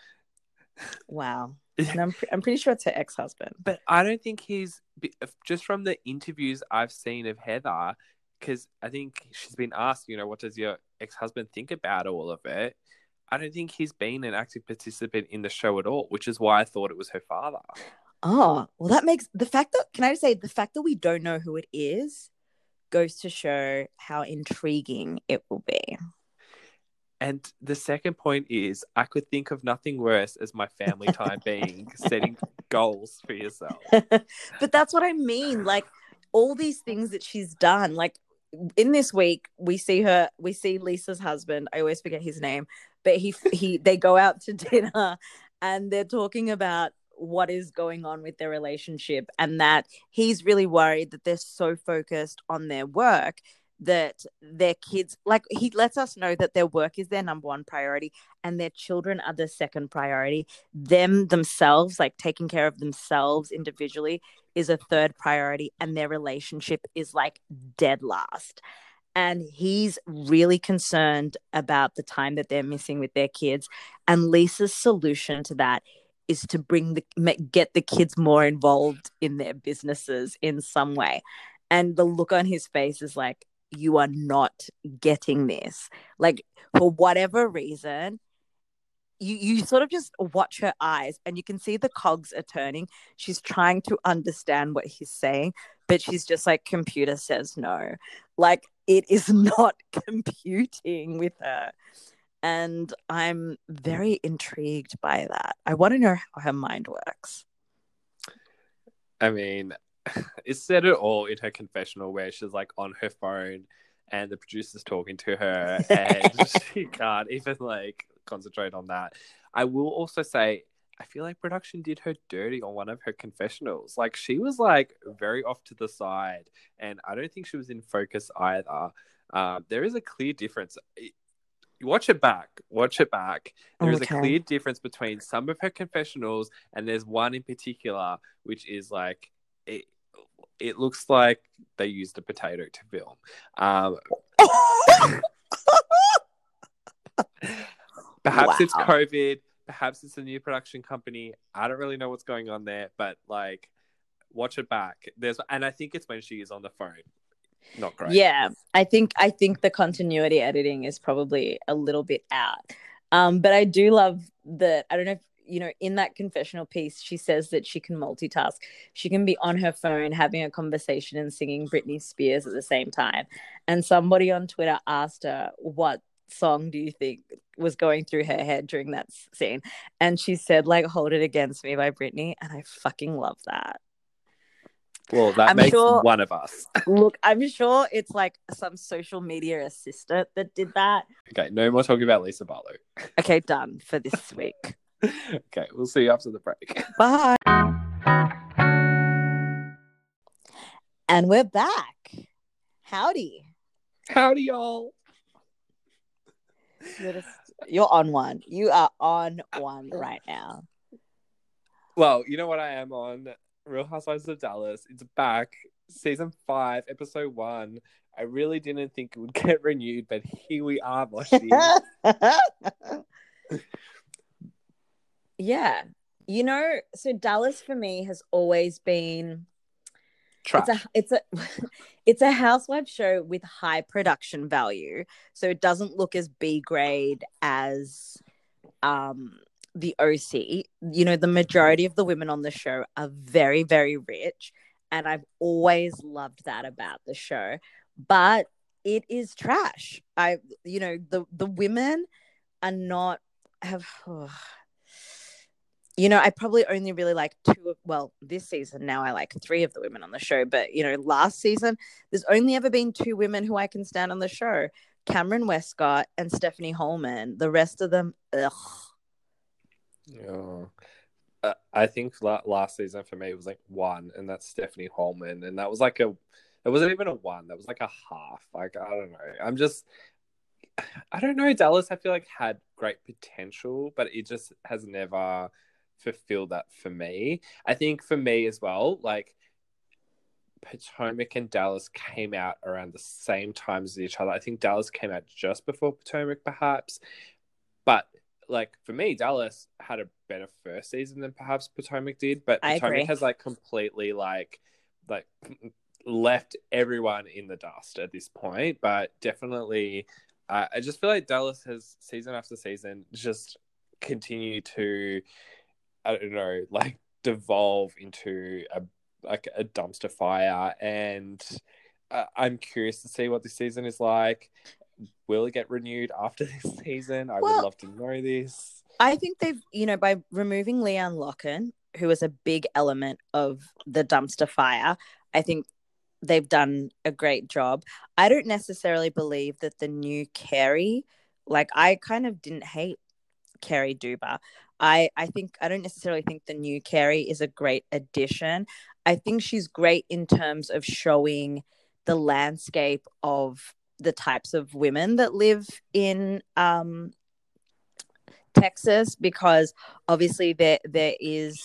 Wow. And I'm pretty sure it's her ex-husband. But I don't think he's, just from the interviews I've seen of Heather, because I think she's been asked, what does your ex-husband think about all of it? I don't think he's been an active participant in the show at all, which is why I thought it was her father. Oh, well, that makes the fact that we don't know who it is goes to show how intriguing it will be. And the second point is, I could think of nothing worse as my family time being setting goals for yourself. But that's what I mean. Like, all these things that she's done, like in this week, we see Lisa's husband. I always forget his name, but they go out to dinner and they're talking about what is going on with their relationship, and that he's really worried that they're so focused on their work that their kids, like, he lets us know that their work is their number one priority and their children are the second priority. Themselves, like taking care of themselves individually, is a third priority, and their relationship is like dead last. And he's really concerned about the time that they're missing with their kids. And Lisa's solution to that is to get the kids more involved in their businesses in some way. And the look on his face is like, you are not getting this. Like, for whatever reason, you sort of just watch her eyes and you can see the cogs are turning. She's trying to understand what he's saying, but she's just like, computer says no. Like, it is not computing with her. And I'm very intrigued by that. I want to know how her mind works. I mean, it said it all in her confessional where she's like on her phone and the producer's talking to her and she can't even like concentrate on that. I will also say, I feel like production did her dirty on one of her confessionals. Like, she was like very off to the side and I don't think she was in focus either. There is a clear difference. Watch it back. There is a clear difference between some of her confessionals and there's one in particular which is like, it looks like they used a potato to film. Perhaps it's COVID. Perhaps it's a new production company. I don't really know what's going on there, but like, watch it back. And I think it's when she is on the phone. Not great. Yeah, I think the continuity editing is probably a little bit out. But I do love that. I don't know if in that confessional piece, she says that she can multitask. She can be on her phone having a conversation and singing Britney Spears at the same time. And somebody on Twitter asked her, what song do you think was going through her head during that scene? And she said, like, Hold It Against Me by Britney. And I fucking love that. Well, that makes one of us. Look, I'm sure it's like some social media assistant that did that. Okay, no more talking about Lisa Barlow. Okay, done for this week. Okay, we'll see you after the break. Bye. And we're back. Howdy. Howdy, y'all. You're on one. You are on one right now. Well, you know what I am on? Real Housewives of Dallas. It's back. Season 5, episode 1. I really didn't think it would get renewed, but here we are, Moshi. Yeah. So Dallas for me has always been trash. It's a housewife show with high production value. So it doesn't look as B grade as the OC. The majority of the women on the show are very, very rich. And I've always loved that about the show. But it is trash. The women are not I probably only really like this season now I like 3 of the women on the show, but last season there's only ever been 2 women who I can stand on the show, Cameron Westcott and Stephanie Holman. The rest of them, ugh. Yeah. I think last season for me was like one, and that's Stephanie Holman, and that was like a. It wasn't even a one. That was like a half. Like I don't know. I don't know. Dallas, I feel like had great potential, but it just has never fulfilled that for me. I think for me as well, like Potomac and Dallas came out around the same time as each other. I think Dallas came out just before Potomac, perhaps. But like for me, Dallas had a better first season than perhaps Potomac did. But I Potomac agree. has like completely like left everyone in the dust at this point. But definitely, I just feel like Dallas has season after season just continued to, I don't know, like devolve into a dumpster fire. And I'm curious to see what this season is like. Will it get renewed after this season? I would Well, love to know this. I think they've, by removing Leanne Locken, who was a big element of the dumpster fire, I think they've done a great job. I don't necessarily believe that the new Carrie, like I kind of didn't hate Carrie Duber. I don't necessarily think the new Carrie is a great addition. I think she's great in terms of showing the landscape of the types of women that live in Texas, because obviously there is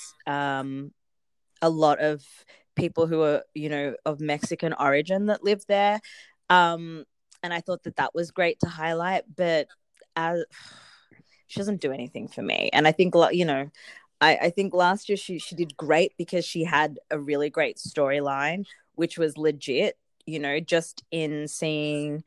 a lot of people who are, of Mexican origin that live there. Um, and I thought that was great to highlight, but as she doesn't do anything for me. And I think, I think last year she did great because she had a really great storyline, which was legit, just in seeing,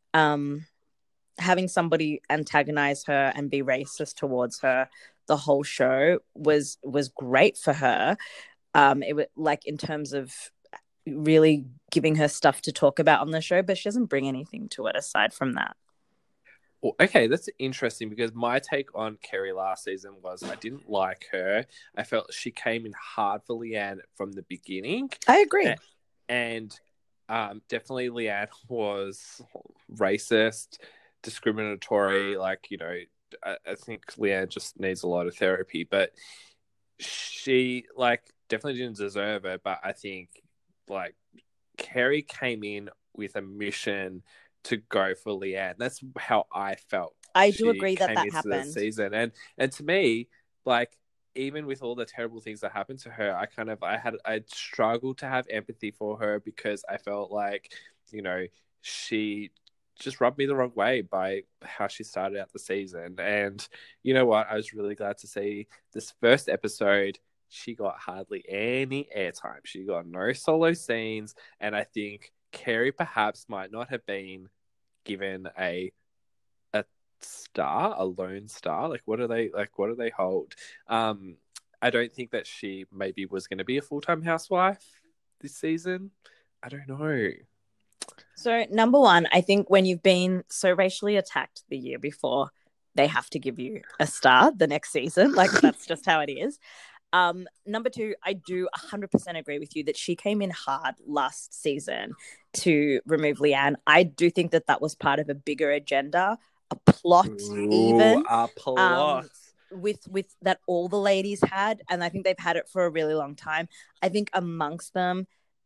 having somebody antagonize her and be racist towards her the whole show was great for her. It was like in terms of really giving her stuff to talk about on the show, but she doesn't bring anything to it aside from that. Well, okay, that's interesting because my take on Kerry last season was I didn't like her. I felt she came in hard for Leanne from the beginning. I agree. And definitely Leanne was racist, discriminatory. Like, I think Leanne just needs a lot of therapy, but she like definitely didn't deserve it. But I think like Kerry came in with a mission to go for Leanne. That's how I felt. I do She agree that came into the happened. season, and to me, like even with all the terrible things that happened to her, I struggled to have empathy for her because I felt like she just rubbed me the wrong way by how she started out the season. And you know what? I was really glad to see this first episode. She got hardly any airtime. She got no solo scenes, and I think Kerry perhaps might not have been given a star, a lone star. Like what do they hold? I don't think that she maybe was going to be a full-time housewife this season. I don't know. So number one, I think when you've been so racially attacked the year before, they have to give you a star the next season. Like that's just how it is. Number two, I do 100% agree with you that she came in hard last season to remove Leanne. I do think that was part of a bigger agenda, a plot. Even a plot. With that all the ladies had, and I think they've had it for a really long time. I think amongst them,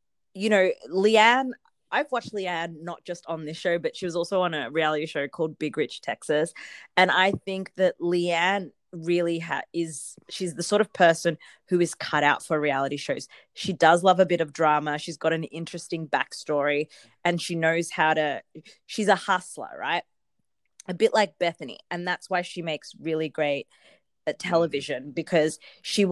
Leanne, I've watched Leanne not just on this show, but she was also on a reality show called Big Rich Texas. And I think that Leanne really she's the sort of person who is cut out for reality shows. She does love a bit of drama. She's got an interesting backstory and she knows she's a hustler, right? A bit like Bethany. And that's why she makes really great television, because she's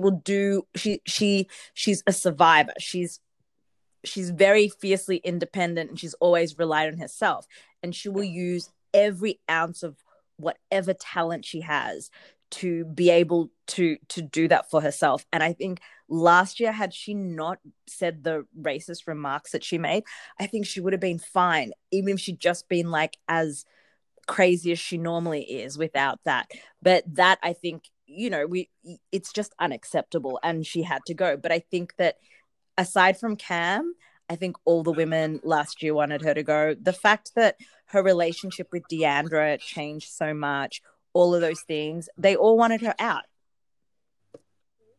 a survivor. She's very fiercely independent and she's always relied on herself, and she will use every ounce of whatever talent she has to be able to do that for herself. And I think last year, had she not said the racist remarks that she made, I think she would have been fine, even if she'd just been like as crazy as she normally is without that. But that, I think, it's just unacceptable and she had to go. But I think that aside from Cam, I think all the women last year wanted her to go. The fact that her relationship with Deandra changed so much, all of those things, they all wanted her out.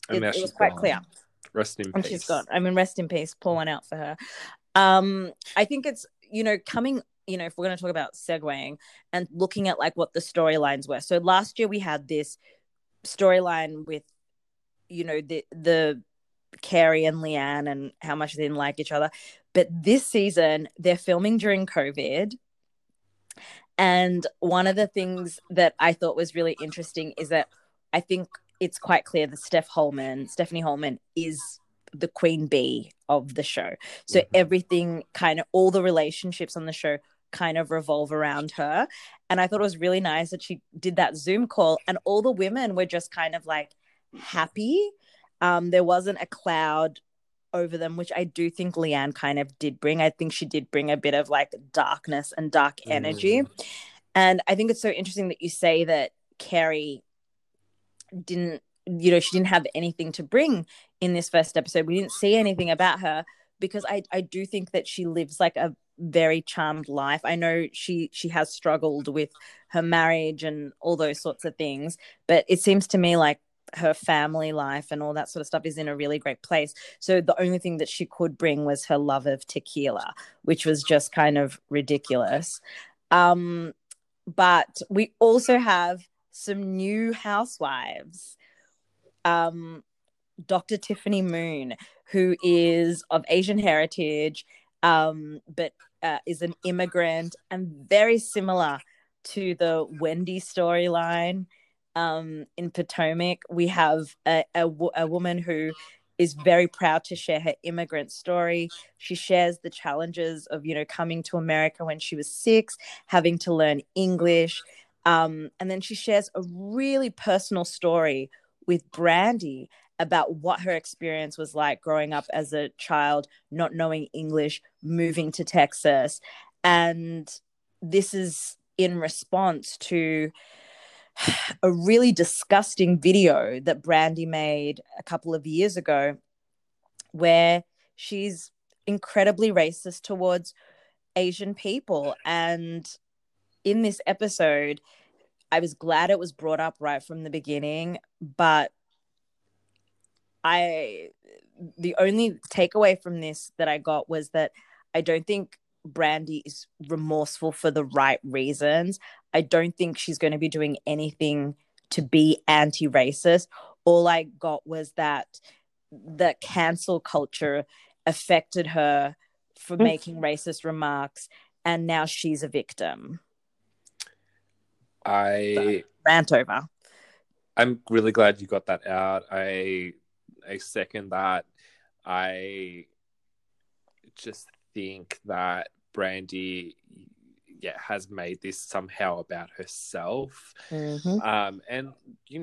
And now it was she's quite clear. gone. Rest in And she's peace. gone. I mean, rest in peace. Pour one out for her. I think it's, coming, if we're going to talk about segueing and looking at like what the storylines were. So last year we had this storyline with, the Carrie and Leanne and how much they didn't like each other. But this season they're filming during COVID. And one of the things that I thought was really interesting is that I think it's quite clear that Stephanie Holman is the queen bee of the show. So everything kind of, all the relationships on the show kind of revolve around her. And I thought it was really nice that she did that Zoom call and all the women were just kind of like happy. There wasn't a cloud over them, which I do think Leanne kind of did bring. I think she did bring a bit of like darkness and dark energy. And I think it's so interesting that you say that Carrie didn't, she didn't have anything to bring in this first episode. We didn't see anything about her because I do think that she lives like a very charmed life. I know she has struggled with her marriage and all those sorts of things, but it seems to me like her family life and all that sort of stuff is in a really great place. So the only thing that she could bring was her love of tequila, which was just kind of ridiculous. But we also have some new housewives. Dr. Tiffany Moon, who is of Asian heritage, but is an immigrant and very similar to the Wendy storyline. In Potomac, we have a woman who is very proud to share her immigrant story. She shares the challenges of, coming to America when she was 6, having to learn English. And then she shares a really personal story with Brandy about what her experience was like growing up as a child, not knowing English, moving to Texas. And this is in response to a really disgusting video that Brandy made a couple of years ago where she's incredibly racist towards Asian people. And in this episode, I was glad it was brought up right from the beginning, but the only takeaway from this that I got was that I don't think Brandy is remorseful for the right reasons. I don't think she's going to be doing anything to be anti-racist. All I got was that the cancel culture affected her for making racist remarks, and now she's a victim. Rant over. I'm really glad you got that out. I second that. I just think that Brandy has made this somehow about herself. And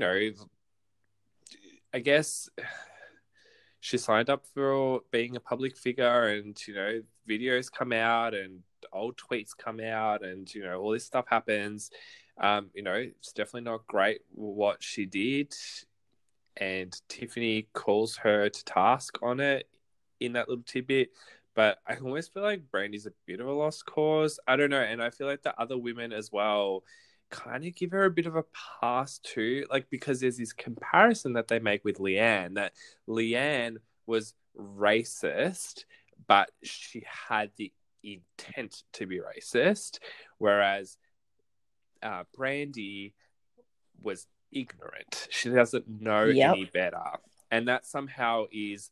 I guess she signed up for being a public figure, and videos come out and old tweets come out, and all this stuff happens. It's definitely not great what she did, and Tiffany calls her to task on it in that little tidbit. But I almost feel like Brandy's a bit of a lost cause. I don't know. And I feel like the other women as well kind of give her a bit of a pass too. Like, because there's this comparison that they make with Leanne, that Leanne was racist, but she had the intent to be racist. Whereas Brandy was ignorant. She doesn't know any better. And that somehow is,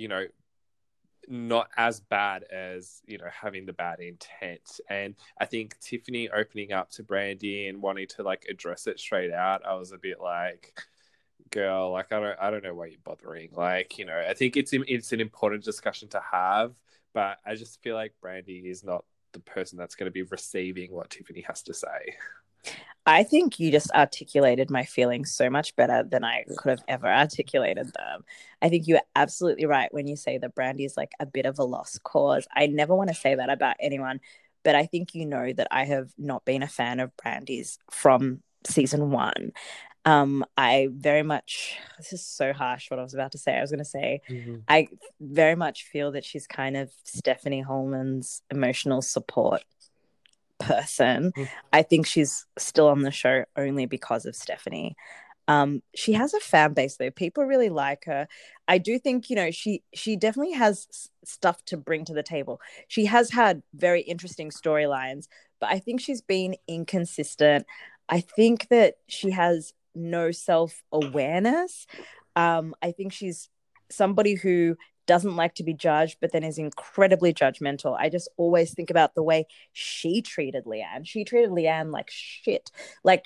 not as bad as having the bad intent. And I think Tiffany opening up to Brandy and wanting to like address it straight out, I was a bit like, girl, like I don't know why you're bothering. Like, I think it's an important discussion to have, but I just feel like Brandy is not the person that's going to be receiving what Tiffany has to say. I think you just articulated my feelings so much better than I could have ever articulated them. I think you're absolutely right when you say that Brandy is like a bit of a lost cause. I never want to say that about anyone, but I think that I have not been a fan of Brandy's from season 1. I very much, this is so harsh what I was about to say. I was going to say, I very much feel that she's kind of Stephanie Holman's emotional support person. I think she's still on the show only because of Stephanie. She has a fan base though. People really like her. I do think, she definitely has stuff to bring to the table. She has had very interesting storylines, but I think she's been inconsistent. I think that she has no self-awareness. I think she's somebody who doesn't like to be judged, but then is incredibly judgmental. I just always think about the way she treated Leanne. She treated Leanne like shit. Like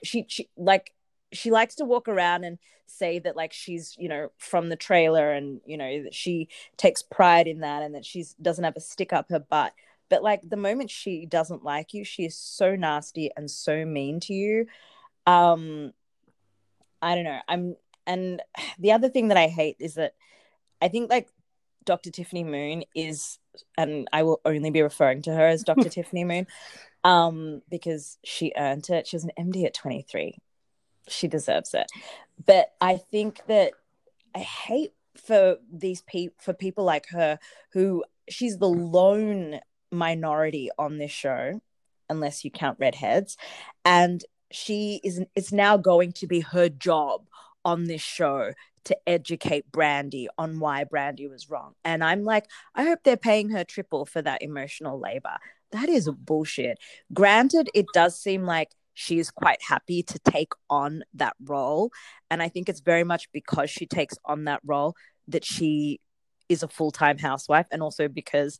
she likes to walk around and say that like she's from the trailer, and that she takes pride in that, and that she doesn't have a stick up her butt. But like the moment she doesn't like you, she is so nasty and so mean to you. um I don't know. And the other thing that I hate is that I think like Dr. Tiffany Moon is, and I will only be referring to her as Dr. Tiffany Moon, because she earned it. She was an MD at 23. She deserves it. But I think that I hate for people like her, who she's the lone minority on this show, unless you count redheads, and it's now going to be her job on this show to educate Brandy on why Brandy was wrong. And I'm like, I hope they're paying her triple for that emotional labor. That is bullshit. Granted, it does seem like she is quite happy to take on that role. And I think it's very much because she takes on that role that she is a full-time housewife, and also because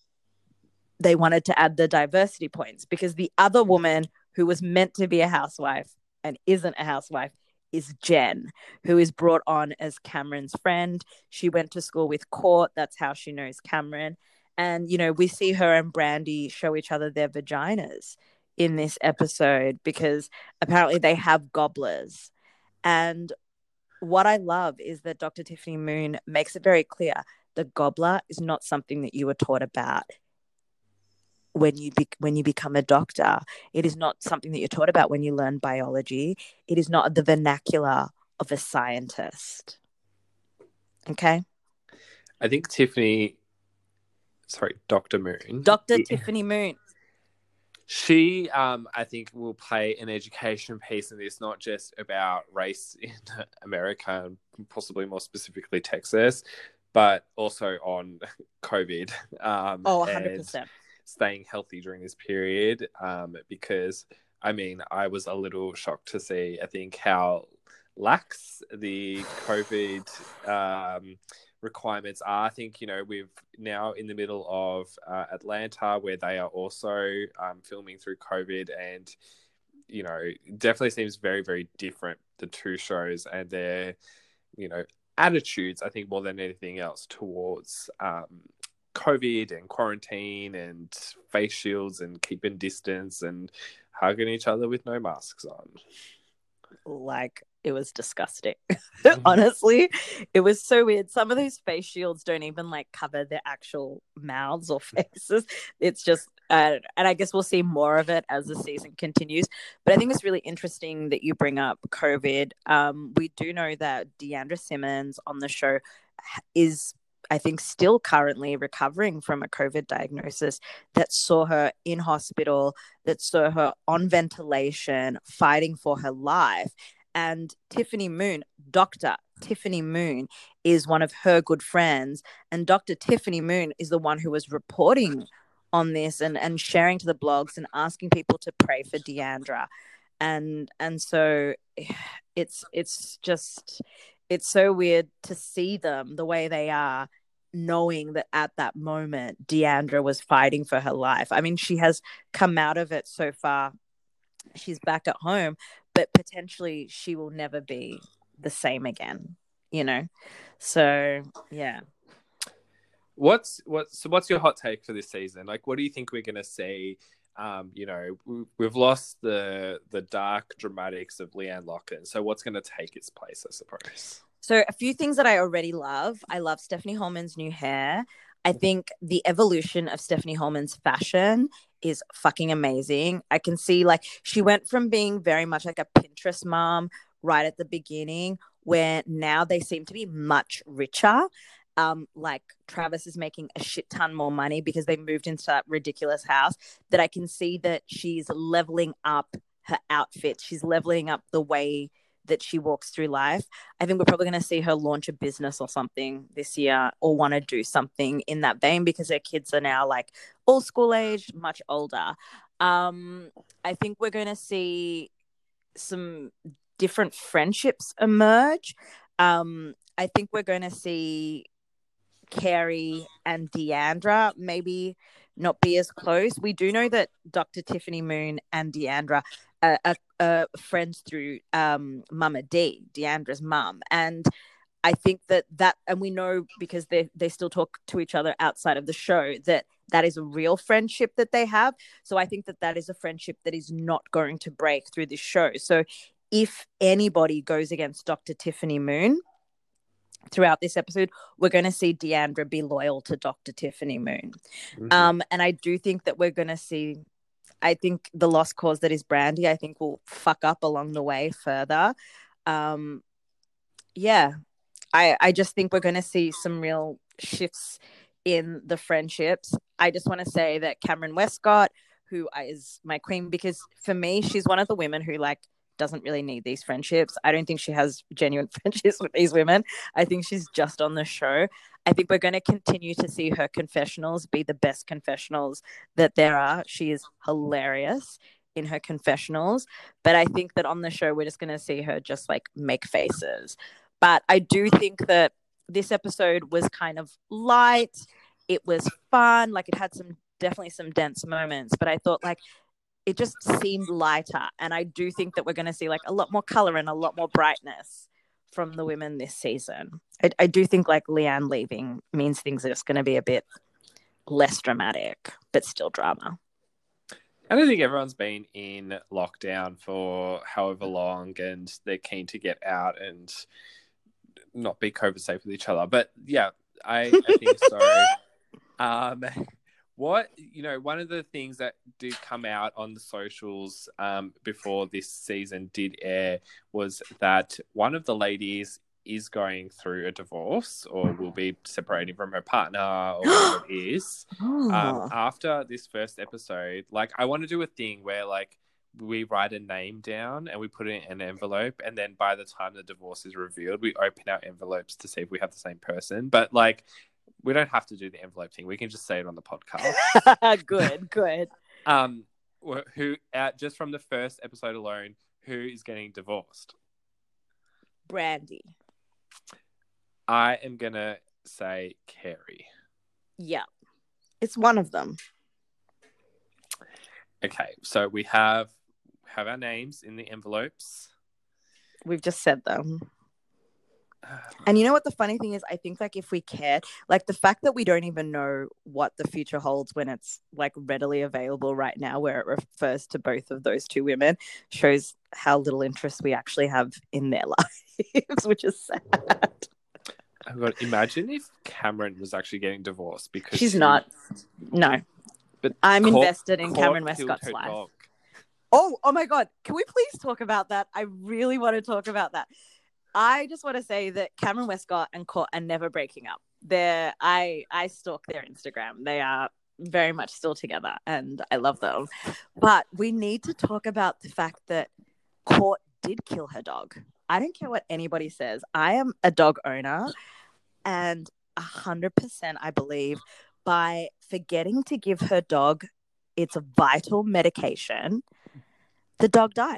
they wanted to add the diversity points, because the other woman who was meant to be a housewife and isn't a housewife is Jen, who is brought on as Cameron's friend. She went to school with Court. That's how she knows Cameron. And, we see her and Brandy show each other their vaginas in this episode, because apparently they have gobblers. And what I love is that Dr. Tiffany Moon makes it very clear the gobbler is not something that you were taught about when you become a doctor. It is not something that you're taught about when you learn biology. It is not the vernacular of a scientist. Okay? I think Dr. Moon. Tiffany Moon. She, I think, will play an education piece in this, not just about race in America, and possibly more specifically Texas, but also on COVID. 100%. Staying healthy during this period, because, I mean, I was a little shocked to see, I think, how lax the COVID requirements are. I think, we've now in the middle of Atlanta, where they are also filming through COVID, and definitely seems very, very different, the two shows, and their attitudes, I think, more than anything else, towards COVID and quarantine and face shields and keeping distance and hugging each other with no masks on. Like, it was disgusting. Honestly, it was so weird. Some of those face shields don't even like cover their actual mouths or faces. It's just, and I guess we'll see more of it as the season continues. But I think it's really interesting that you bring up COVID. We do know that Deandra Simmons on the show is, I think, still currently recovering from a COVID diagnosis that saw her in hospital, that saw her on ventilation, fighting for her life. And Tiffany Moon, Dr. Tiffany Moon, is one of her good friends. And Dr. Tiffany Moon is the one who was reporting on this and sharing to the blogs and asking people to pray for Deandra. And so it's so weird to see them the way they are, knowing that at that moment Deandra was fighting for her life. I mean, she has come out of it so far. She's back at home, but potentially she will never be the same again, So, yeah. What's your hot take for this season? Like, what do you think we're going to see? We've lost the dark dramatics of Leanne Locken. So what's going to take its place, I suppose? So a few things that I already love. I love Stephanie Holman's new hair. I think the evolution of Stephanie Holman's fashion is fucking amazing. I can see like she went from being very much like a Pinterest mom right at the beginning, where now they seem to be much richer. Like Travis is making a shit ton more money because they moved into that ridiculous house, that I can see that she's leveling up her outfits. She's leveling up the way that she walks through life. I think we're probably going to see her launch a business or something this year, or want to do something in that vein, because her kids are now like all school age, much older. I think we're going to see some different friendships emerge. I think we're going to see Carrie and Deandra maybe not be as close. We do know that Dr. Tiffany Moon and Deandra are friends through Mama D, Deandra's mum. And I think that, and we know because they still talk to each other outside of the show, that is a real friendship that they have. So I think that is a friendship that is not going to break through this show. So if anybody goes against Dr. Tiffany Moon throughout this episode, we're going to see Deandra be loyal to Dr. Tiffany Moon. And I do think that we're going to see, I think the lost cause that is Brandy, I think will fuck up along the way further. Yeah, I just think we're going to see some real shifts in the friendships. I just want to say that Cameron Westcott, who is my queen, because for me, she's one of the women who like doesn't really need these friendships. I don't think she has genuine friendships with these women. I think she's just on the show. I think we're going to continue to see her confessionals be the best confessionals that there are. She is hilarious in her confessionals. But I think that on the show, we're just going to see her just like make faces. But I do think that this episode was kind of light. It was fun. Like it had definitely some dense moments, but I thought like it just seemed lighter. And I do think that we're going to see like a lot more color and a lot more brightness from the women this season. I do think like Leanne leaving means things are just going to be a bit less dramatic, but still drama. I don't think everyone's been in lockdown for however long and they're keen to get out and not be COVID safe with each other. But yeah, I think so. One of the things that did come out on the socials before this season did air was that one of the ladies is going through a divorce or will be separating from her partner or whatever it is. After this first episode, like I want to do a thing where like we write a name down and we put it in an envelope, and then by the time the divorce is revealed, we open our envelopes to see if we have the same person. But like, we don't have to do the envelope thing. We can just say it on the podcast. Good. Who just from the first episode alone, who is getting divorced? Brandy. I am gonna say Carrie. Yeah, it's one of them. Okay, so we have our names in the envelopes. We've just said them. And you know what the funny thing is? I think like if we cared, like the fact that we don't even know what the future holds when it's like readily available right now, where it refers to both of those two women, shows how little interest we actually have in their lives, which is sad. Oh God, imagine if Cameron was actually getting divorced because she's not. No, but I'm invested in Cameron Westcott's life. Dog. Oh my God. Can we please talk about that? I really want to talk about that. I just want to say that Cameron Westcott and Court are never breaking up. I stalk their Instagram. They are very much still together and I love them. But we need to talk about the fact that Court did kill her dog. I don't care what anybody says. I am a dog owner and 100% I believe by forgetting to give her dog its vital medication, the dog died.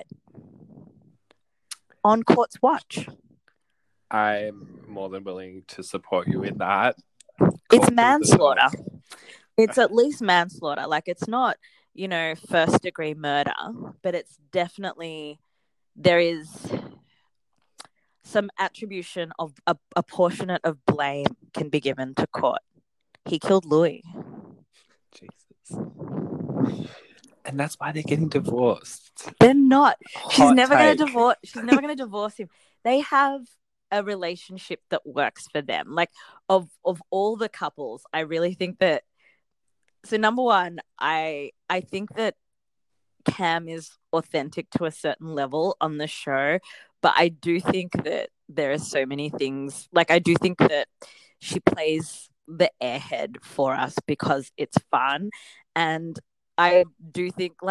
On Court's watch. I'm more than willing to support you in that. It's manslaughter. It's at least manslaughter. Like it's not, first degree murder, but it's definitely, there is some attribution of a portion of blame can be given to Court. He killed Louis. Jesus. And that's why they're getting divorced. They're not. She's never going to divorce him. They have a relationship that works for them. Like of all the couples, I really think that. So number one, I think that Cam is authentic to a certain level on the show, but I do think that there are so many things. Like I do think that she plays the airhead for us because it's fun, and I do think like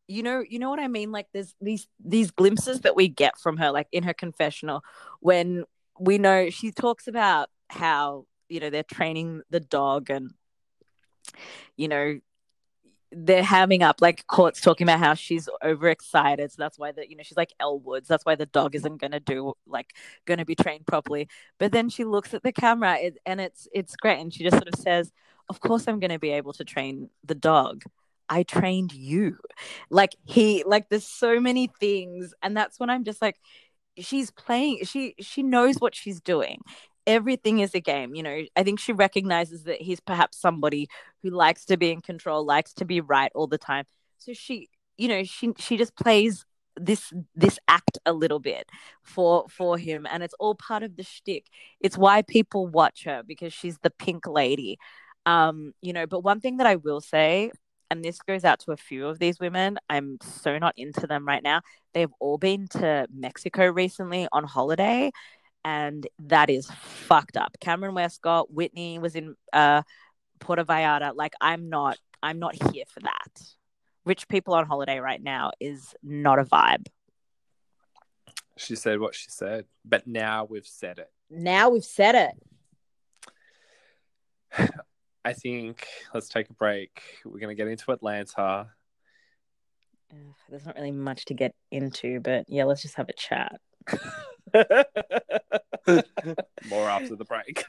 you know what I mean? Like there's these glimpses that we get from her, like in her confessional, when we know she talks about how, you know, they're training the dog and, you know, they're hamming up, like Court's talking about how she's overexcited, so that's why the, you know, she's like Elle Woods, that's why the dog isn't gonna be trained properly. But then she looks at the camera, and it's great, and she just sort of says, of course I'm gonna be able to train the dog, I trained you. Like there's so many things, and that's when I'm just like, she's playing, she knows what she's doing. Everything is a game, you know. I think she recognizes that he's perhaps somebody who likes to be in control, likes to be right all the time. So she, you know, she just plays this act a little bit for him, and it's all part of the shtick. It's why people watch her, because she's the pink lady. You know, but one thing that I will say, and this goes out to a few of these women, I'm so not into them right now. They've all been to Mexico recently on holiday, and that is fucked up. Cameron Westcott, Whitney was in Puerto Vallarta. Like I'm not here for that. Rich people on holiday right now is not a vibe. She said what she said, but now we've said it. Now we've said it. I think let's take a break. We're going to get into Atlanta. There's not really much to get into, but yeah, let's just have a chat. More after the break.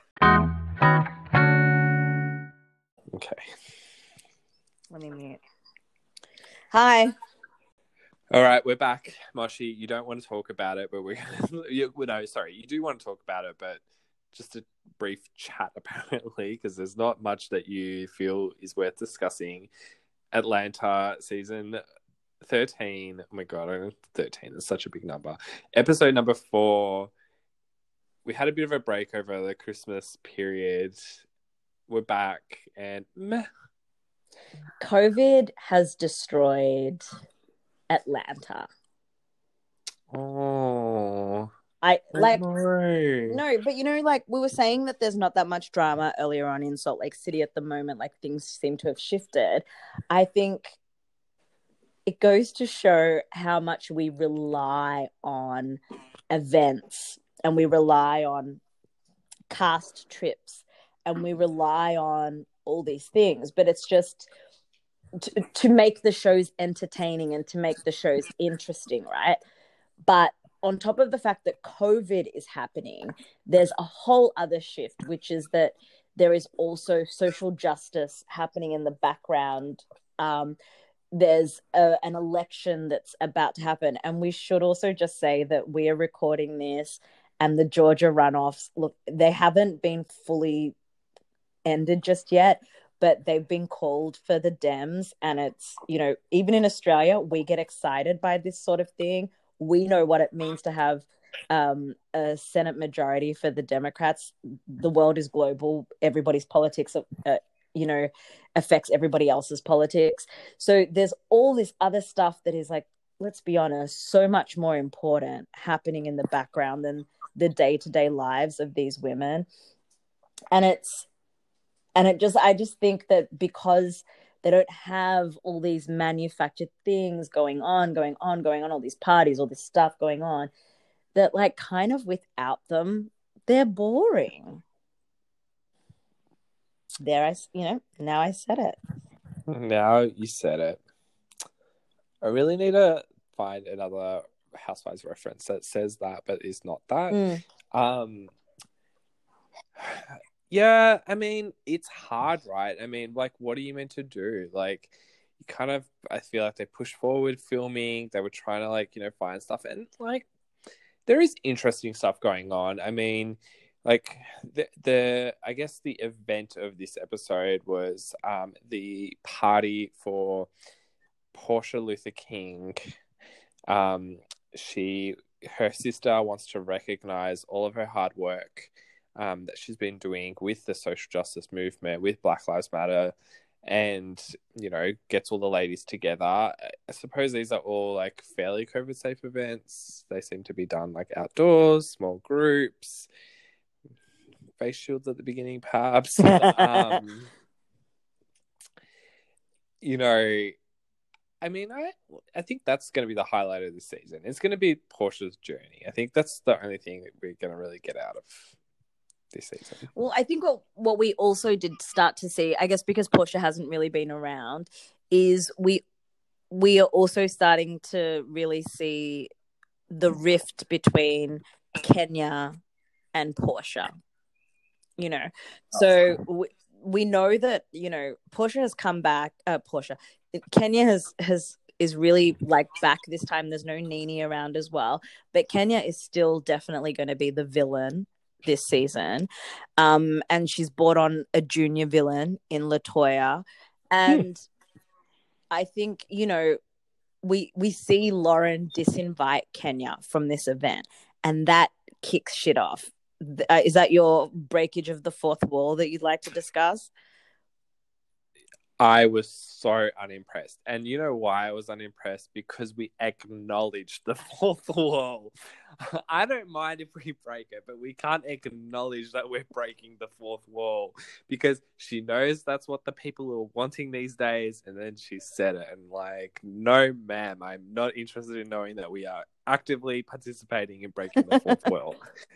Okay. Let me mute. Hi. All right, we're back. Moshi, you don't want to talk about it, but you do want to talk about it, but just a brief chat apparently, because there's not much that you feel is worth discussing. Atlanta season 13. Oh my God, 13 is such a big number. Episode number 4. We had a bit of a break over the Christmas period. We're back and meh. COVID has destroyed Atlanta. Oh. No, but you know, like we were saying that there's not that much drama earlier on in Salt Lake City at the moment, like things seem to have shifted. I think it goes to show how much we rely on events, and we rely on cast trips, and we rely on all these things, but it's just to make the shows entertaining and to make the shows interesting, right? But on top of the fact that COVID is happening, there's a whole other shift, which is that there is also social justice happening in the background. There's an election that's about to happen. And we should also just say that we are recording this, and the Georgia runoffs, look, they haven't been fully ended just yet, but they've been called for the Dems. And it's, you know, even in Australia, we get excited by this sort of thing. We know what it means to have a Senate majority for the Democrats. The world is global. Everybody's politics, you know, affects everybody else's politics. So there's all this other stuff that is, like, let's be honest, so much more important happening in the background than the day-to-day lives of these women. And I just think that because they don't have all these manufactured things going on, all these parties, all this stuff going on, that, like, kind of without them, they're boring. Now I said it. Now you said it. I really need to find another Housewives reference that says that, but is not that. Yeah, I mean, it's hard, right? I mean, like, what are you meant to do? Like, you kind of, I feel like they pushed forward filming. They were trying to, like, you know, find stuff. And, like, there is interesting stuff going on. I mean, like, I guess the event of this episode was the party for Portia Luther King. Her sister wants to recognize all of her hard work that she's been doing with the social justice movement, with Black Lives Matter, and, you know, gets all the ladies together. I suppose these are all, like, fairly COVID safe events. They seem to be done, like, outdoors, small groups, face shields at the beginning, perhaps. You know, I mean, I think that's going to be the highlight of the season. It's going to be Portia's journey. I think that's the only thing that we're going to really get out of this season. Well, I think what we also did start to see, I guess because Portia hasn't really been around, is we are also starting to really see the rift between Kenya and Portia. You know, so we know that, you know, Portia has come back. Kenya has is really like back this time. There's no Nini around as well, but Kenya is still definitely going to be the villain this season. And she's brought on a junior villain in Latoya, and I think, you know, we see Lauren disinvite Kenya from this event, and that kicks shit off. Is that your breakage of the fourth wall that you'd like to discuss? I was so unimpressed. And you know why I was unimpressed? Because we acknowledged the fourth wall. I don't mind if we break it, but we can't acknowledge that we're breaking the fourth wall, because she knows that's what the people are wanting these days. And then she said it, and like, no, ma'am, I'm not interested in knowing that we are actively participating in breaking the fourth wall.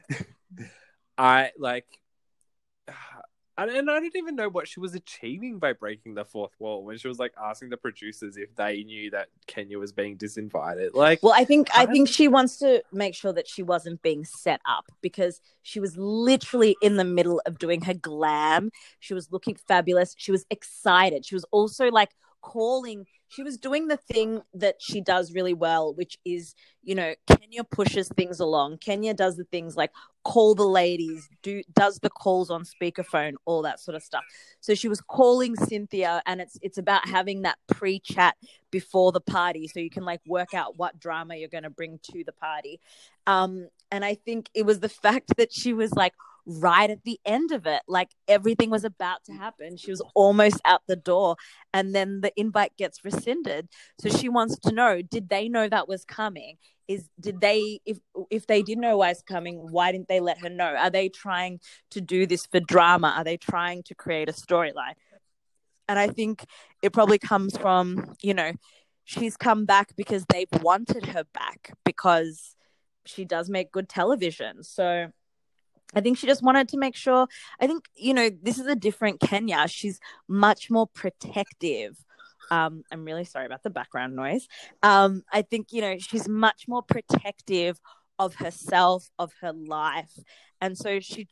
I like, and I don't even know what she was achieving by breaking the fourth wall when she was like asking the producers if they knew that Kenya was being disinvited. Like, well, I think she wants to make sure that she wasn't being set up, because she was literally in the middle of doing her glam. She was looking fabulous. She was excited. She was also like calling. She was doing the thing that she does really well, which is, you know, Kenya pushes things along. Kenya does the things like call the ladies, does the calls on speakerphone, all that sort of stuff. So she was calling Cynthia, and it's about having that pre-chat before the party, so you can like work out what drama you're going to bring to the party. And I think it was the fact that she was like right at the end of it, like everything was about to happen. She was almost out the door, and then the invite gets rescinded. So she wants to know, did they know that was coming? If they did know why it's coming, why didn't they let her know? Are they trying to do this for drama? Are they trying to create a storyline? And I think it probably comes from, you know, she's come back because they've wanted her back, because she does make good television. So I think she just wanted to make sure. I think, you know, this is a different Kenya. She's much more protective. I'm really sorry about the background noise. I think, you know, she's much more protective of herself, of her life. And so she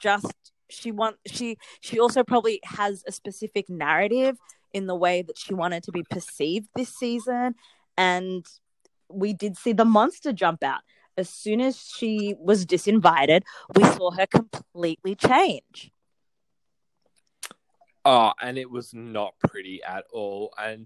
also probably has a specific narrative in the way that she wanted to be perceived this season. And we did see the monster jump out. As soon as she was disinvited, we saw her completely change. Oh, and it was not pretty at all. And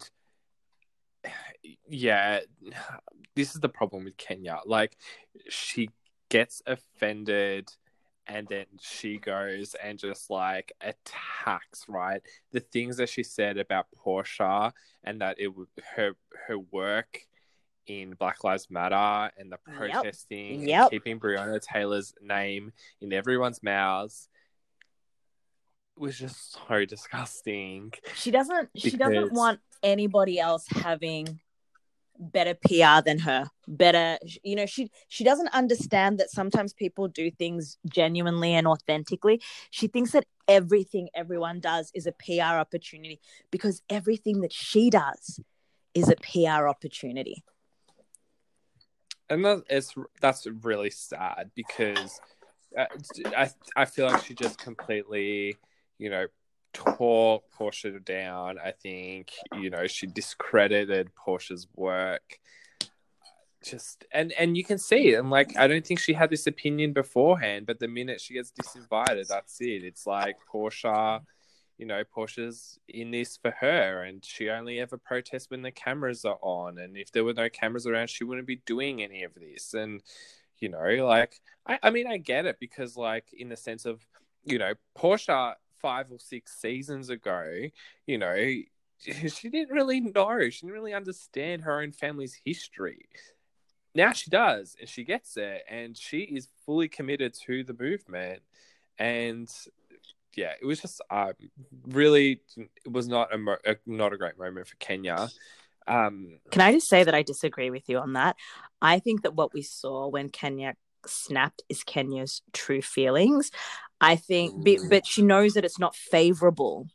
yeah, this is the problem with Kenya. Like, she gets offended, and then she goes and just like attacks, right? The things that she said about Portia, and that it would her work in Black Lives Matter, and the protesting and keeping Breonna Taylor's name in everyone's mouths, was just so disgusting. She doesn't want anybody else having better PR than her. Better, you know, she doesn't understand that sometimes people do things genuinely and authentically. She thinks that everything everyone does is a PR opportunity, because everything that she does is a PR opportunity. And that's really sad, because I feel like she just completely, you know, tore Portia down. I think, you know, she discredited Portia's work. Just and you can see it. And like, I don't think she had this opinion beforehand, but the minute she gets disinvited, that's it. It's like Portia, you know, Portia's in this for her, and she only ever protests when the cameras are on. And if there were no cameras around, she wouldn't be doing any of this. And, you know, like, I mean, I get it, because like, in the sense of, you know, Portia 5 or 6 seasons ago, you know, she didn't really know. She didn't really understand her own family's history. Now she does, and she gets it, and she is fully committed to the movement. And yeah, it was just really, it was not a great moment for Kenya. Can I just say that I disagree with you on that? I think that what we saw when Kenya snapped is Kenya's true feelings. I think, but she knows that it's not favorable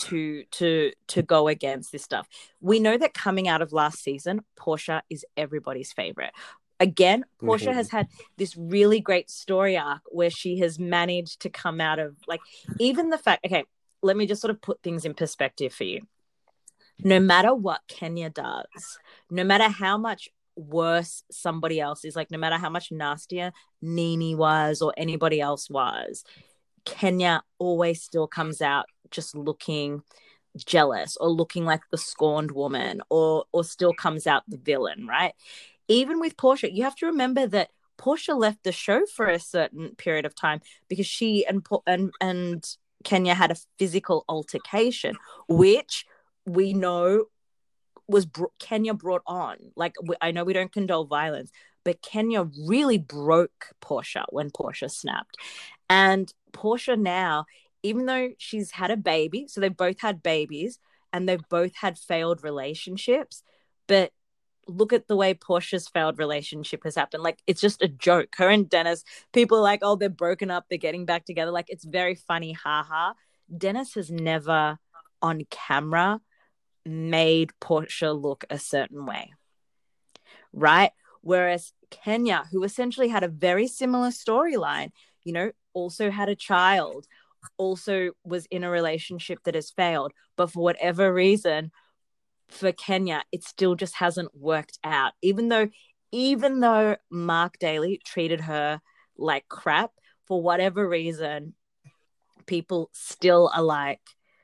to go against this stuff. We know that coming out of last season, Portia is everybody's favorite. Again, Portia has had this really great story arc where she has managed to come out of, like, even the fact, okay, let me just sort of put things in perspective for you. No matter what Kenya does, no matter how much worse somebody else is, like no matter how much nastier Nene was or anybody else was, Kenya always still comes out just looking jealous or looking like the scorned woman, or still comes out the villain, right? Even with Portia, you have to remember that Portia left the show for a certain period of time because she and Kenya had a physical altercation, which we know was Kenya brought on. Like, I know we don't condone violence, but Kenya really broke Portia when Portia snapped. And Portia now, even though she's had a baby, so they both had babies and they've both had failed relationships, but look at the way Portia's failed relationship has happened. Like, it's just a joke. Her and Dennis, people are like, oh, they're broken up, they're getting back together. Like, it's very funny, haha. Dennis has never on camera made Portia look a certain way, right? Whereas Kenya, who essentially had a very similar storyline, you know, also had a child, also was in a relationship that has failed, but for whatever reason, for Kenya, it still just hasn't worked out. Even though Mark Daly treated her like crap, for whatever reason, people still are like,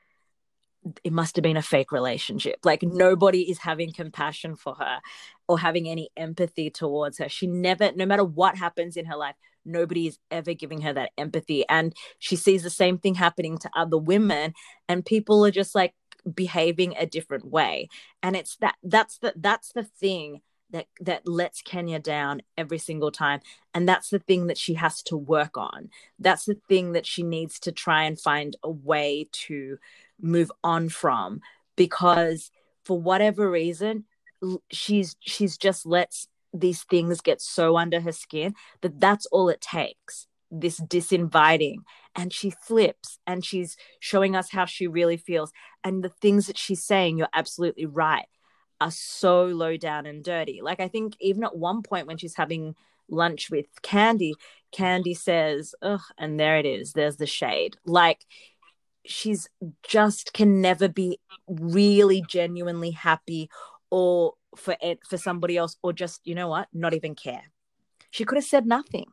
it must have been a fake relationship. Like, nobody is having compassion for her or having any empathy towards her. She never, no matter what happens in her life, nobody is ever giving her that empathy. And she sees the same thing happening to other women, and people are just like behaving a different way. And it's that's the thing that lets Kenya down every single time. And that's the thing that she has to work on. That's the thing that she needs to try and find a way to move on from, because for whatever reason, she's just lets these things get so under her skin that that's all it takes, this disinviting, and she flips and she's showing us how she really feels. And the things that she's saying, you're absolutely right, are so low down and dirty. Like, I think even at one point when she's having lunch with Candy says, ugh, and there it is, there's the shade. Like, she's just can never be really genuinely happy or for somebody else, or just, you know what, not even care. She could have said nothing.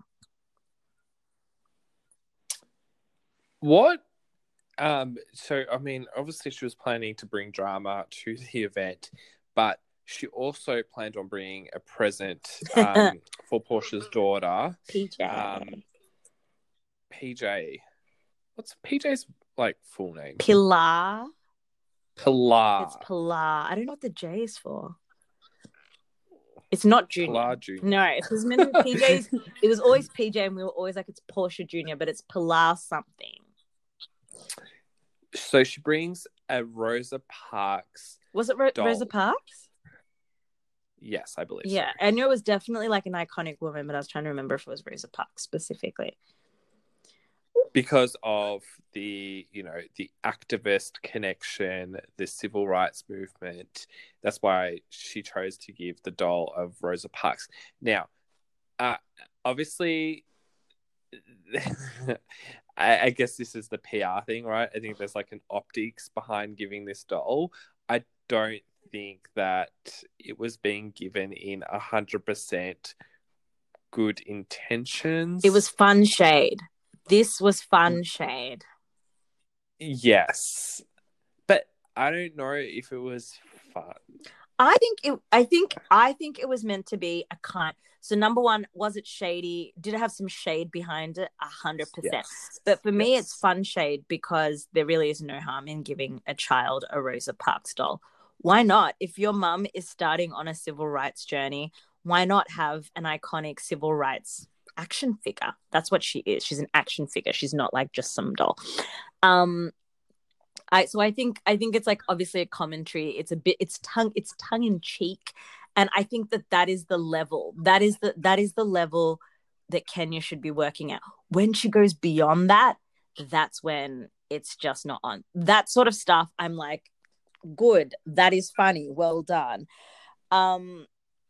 What? So, I mean, obviously she was planning to bring drama to the event, but she also planned on bringing a present for Portia's daughter. PJ. PJ. What's PJ's like full name? Pilar. Pilar. It's Pilar. I don't know what the J is for. It's not Junior. Pilar Junior. No, it was meant to be PJ's. It was always PJ, and we were always like, it's Portia Junior, but it's Pilar something. So she brings a Rosa Parks. Was it Rosa Parks? Yes, I believe yeah, so. I knew it was definitely like an iconic woman, but I was trying to remember if it was Rosa Parks specifically. Because of the, you know, the activist connection, the civil rights movement. That's why she chose to give the doll of Rosa Parks. Now, obviously, I guess this is the PR thing, right? I think there's like an optics behind giving this doll. I don't think that it was being given in 100% good intentions. It was fun shade. This was fun shade. Yes. But I don't know if it was fun. I think it was meant to be a kind. So number one, was it shady? Did it have some shade behind it? 100%. Yes. But for me, it's fun shade because there really is no harm in giving a child a Rosa Parks doll. Why not? If your mum is starting on a civil rights journey, why not have an iconic civil rights action figure? That's what she is. She's an action figure. She's not like just some doll. I think it's like obviously a commentary. It's tongue in cheek, and I think that is the level. That is the level that Kenya should be working at. When she goes beyond that, that's when it's just not on. That sort of stuff, I'm like, good. That is funny. Well done. Um,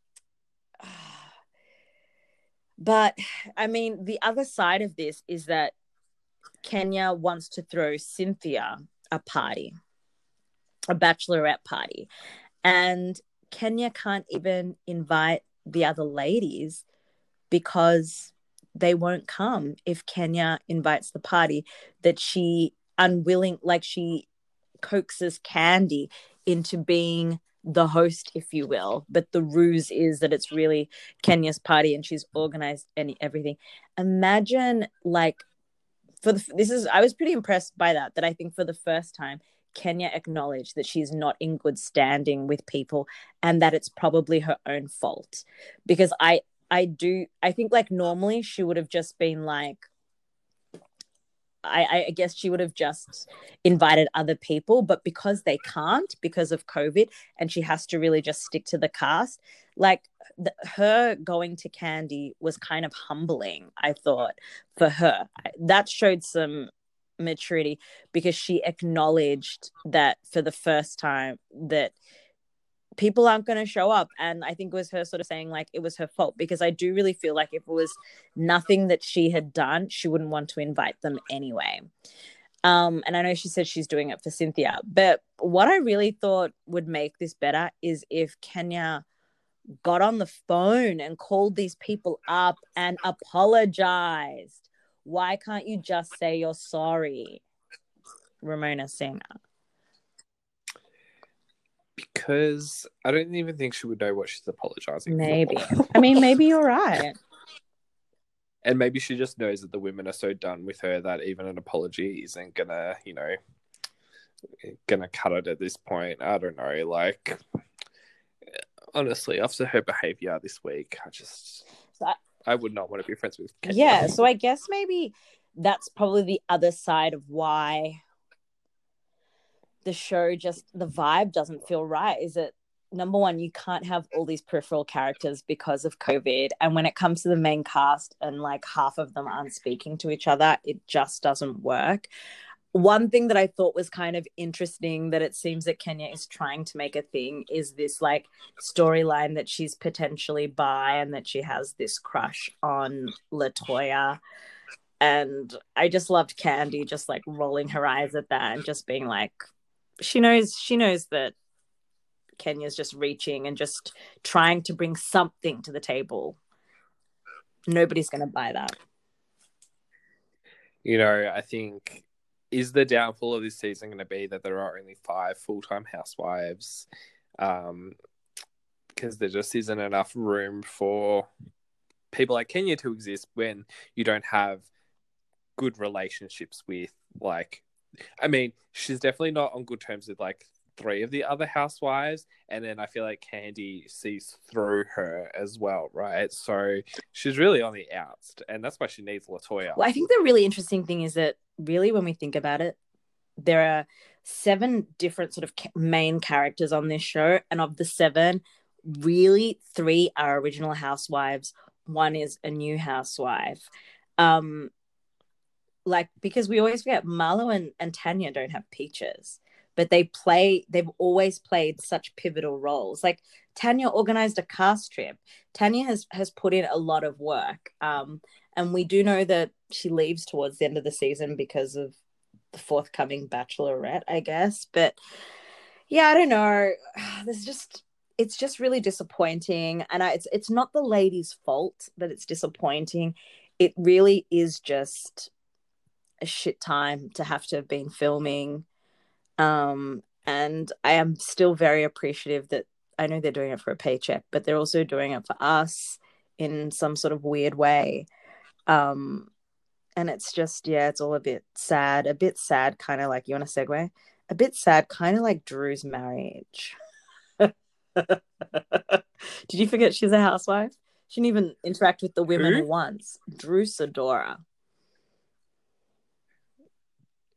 but I mean, the other side of this is that Kenya wants to throw Cynthia a party, a bachelorette party. And Kenya can't even invite the other ladies because they won't come if Kenya invites the party. That she coaxes Candy into being the host, if you will. But the ruse is that it's really Kenya's party and she's organized everything. Imagine like I was pretty impressed by that I think for the first time Kenya acknowledged that she's not in good standing with people and that it's probably her own fault. Because I think like normally she would have just been like, I guess she would have just invited other people, but because they can't because of COVID and she has to really just stick to the cast, like her going to Candy was kind of humbling, I thought, for her. That showed some maturity because she acknowledged that for the first time that people aren't going to show up. And I think it was her sort of saying like it was her fault, because I do really feel like if it was nothing that she had done, she wouldn't want to invite them anyway. And I know she said she's doing it for Cynthia, but what I really thought would make this better is if Kenya got on the phone and called these people up and apologized. Why can't you just say you're sorry, Ramona Singer? Because I don't even think she would know what she's apologizing Maybe. for. I mean, maybe you're right. And maybe she just knows that the women are so done with her that even an apology isn't gonna cut it at this point. I don't know. Like, honestly, after her behavior this week, I would not want to be friends with Kenya. Yeah, so I guess maybe that's probably the other side of why the show the vibe doesn't feel right. Is that number one, you can't have all these peripheral characters because of COVID. And when it comes to the main cast and like half of them aren't speaking to each other, it just doesn't work. One thing that I thought was kind of interesting that it seems that Kenya is trying to make a thing is this like storyline that she's potentially bi and that she has this crush on LaToya. And I just loved Candy just like rolling her eyes at that and just being like, she knows that Kenya's just reaching and just trying to bring something to the table. Nobody's going to buy that. I think, is the downfall of this season going to be that there are only 5 full-time housewives? Because there just isn't enough room for people like Kenya to exist when you don't have good relationships with, like, I mean, she's definitely not on good terms with like 3 of the other housewives, and then I feel like Candy sees through her as well, right? So she's really on the outs, and that's why she needs LaToya. Well, I think the really interesting thing is that really when we think about it, there are 7 different sort of main characters on this show, and of the 7, really 3 are original housewives, 1 is a new housewife. Like, because we always forget Marlo and Tanya don't have Peaches, but they've always played such pivotal roles. Like Tanya organized a cast trip. Tanya has put in a lot of work. And we do know that she leaves towards the end of the season because of the forthcoming Bachelorette, I guess. But yeah, I don't know. It's just really disappointing. And it's not the ladies' fault that it's disappointing. It really is just a shit time to have been filming. And I am still very appreciative that I know they're doing it for a paycheck, but they're also doing it for us in some sort of weird way. And it's just, yeah, it's all a bit sad, kind of like, you want to segue? A bit sad, kind of like Drew's marriage. Did you forget she's a housewife? She didn't even interact with the women once. Drew Sidora.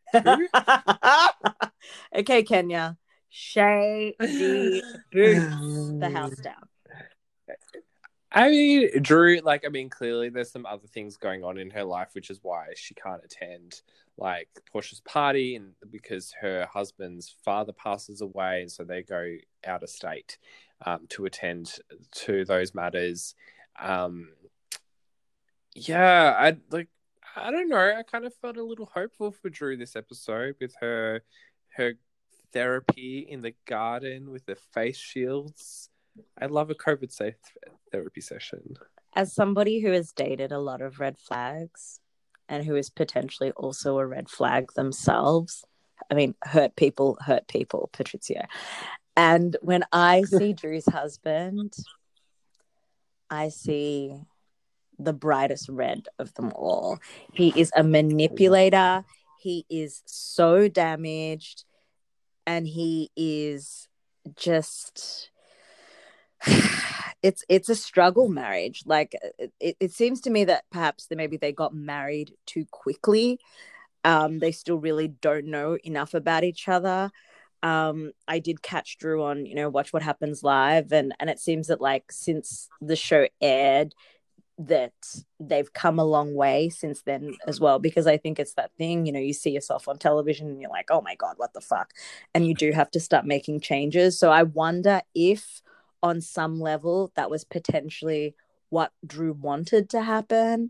Drew? Okay, Kenya. Shady boots the house down. I mean, Drew, like, I mean, clearly there's some other things going on in her life, which is why she can't attend, like, Portia's party, and because her husband's father passes away, and so they go out of state to attend to those matters. Um, yeah, I don't know. I kind of felt a little hopeful for Drew this episode with her therapy in the garden with the face shields. I love a COVID safe therapy session. As somebody who has dated a lot of red flags and who is potentially also a red flag themselves, I mean, hurt people, Patrizia. And when I see Drew's husband, I see the brightest red of them all. He is a manipulator. He is so damaged. And he is just it's a struggle marriage. Like it seems to me that perhaps maybe they got married too quickly. They still really don't know enough about each other. I did catch Drew on, Watch What Happens Live, and it seems that like since the show aired, that they've come a long way since then as well, because I think it's that thing, you see yourself on television and you're like, oh my God, what the fuck? And you do have to start making changes. So I wonder if on some level that was potentially what Drew wanted to happen.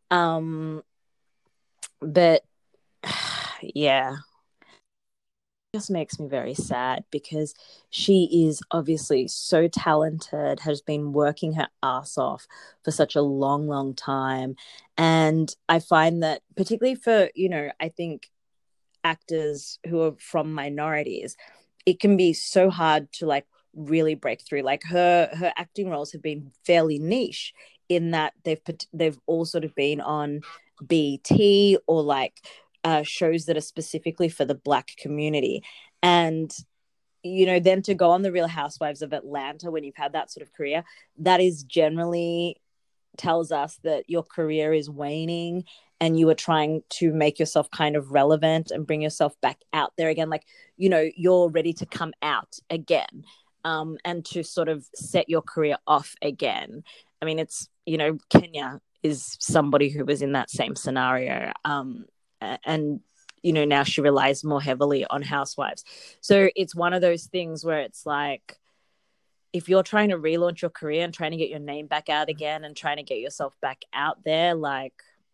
But yeah, just makes me very sad because she is obviously so talented, has been working her ass off for such a long time. And I find that particularly for, I think actors who are from minorities, it can be so hard to like really break through. Like her acting roles have been fairly niche in that they've all sort of been on BT or like shows that are specifically for the Black community. And, then to go on the Real Housewives of Atlanta when you've had that sort of career, that is generally tells us that your career is waning and you are trying to make yourself kind of relevant and bring yourself back out there again. Like, you're ready to come out again, and to sort of set your career off again. I mean, it's, Kenya is somebody who was in that same scenario. And now she relies more heavily on Housewives. So it's one of those things where it's like, if you're trying to relaunch your career and trying to get your name back out again and trying to get yourself back out there, like,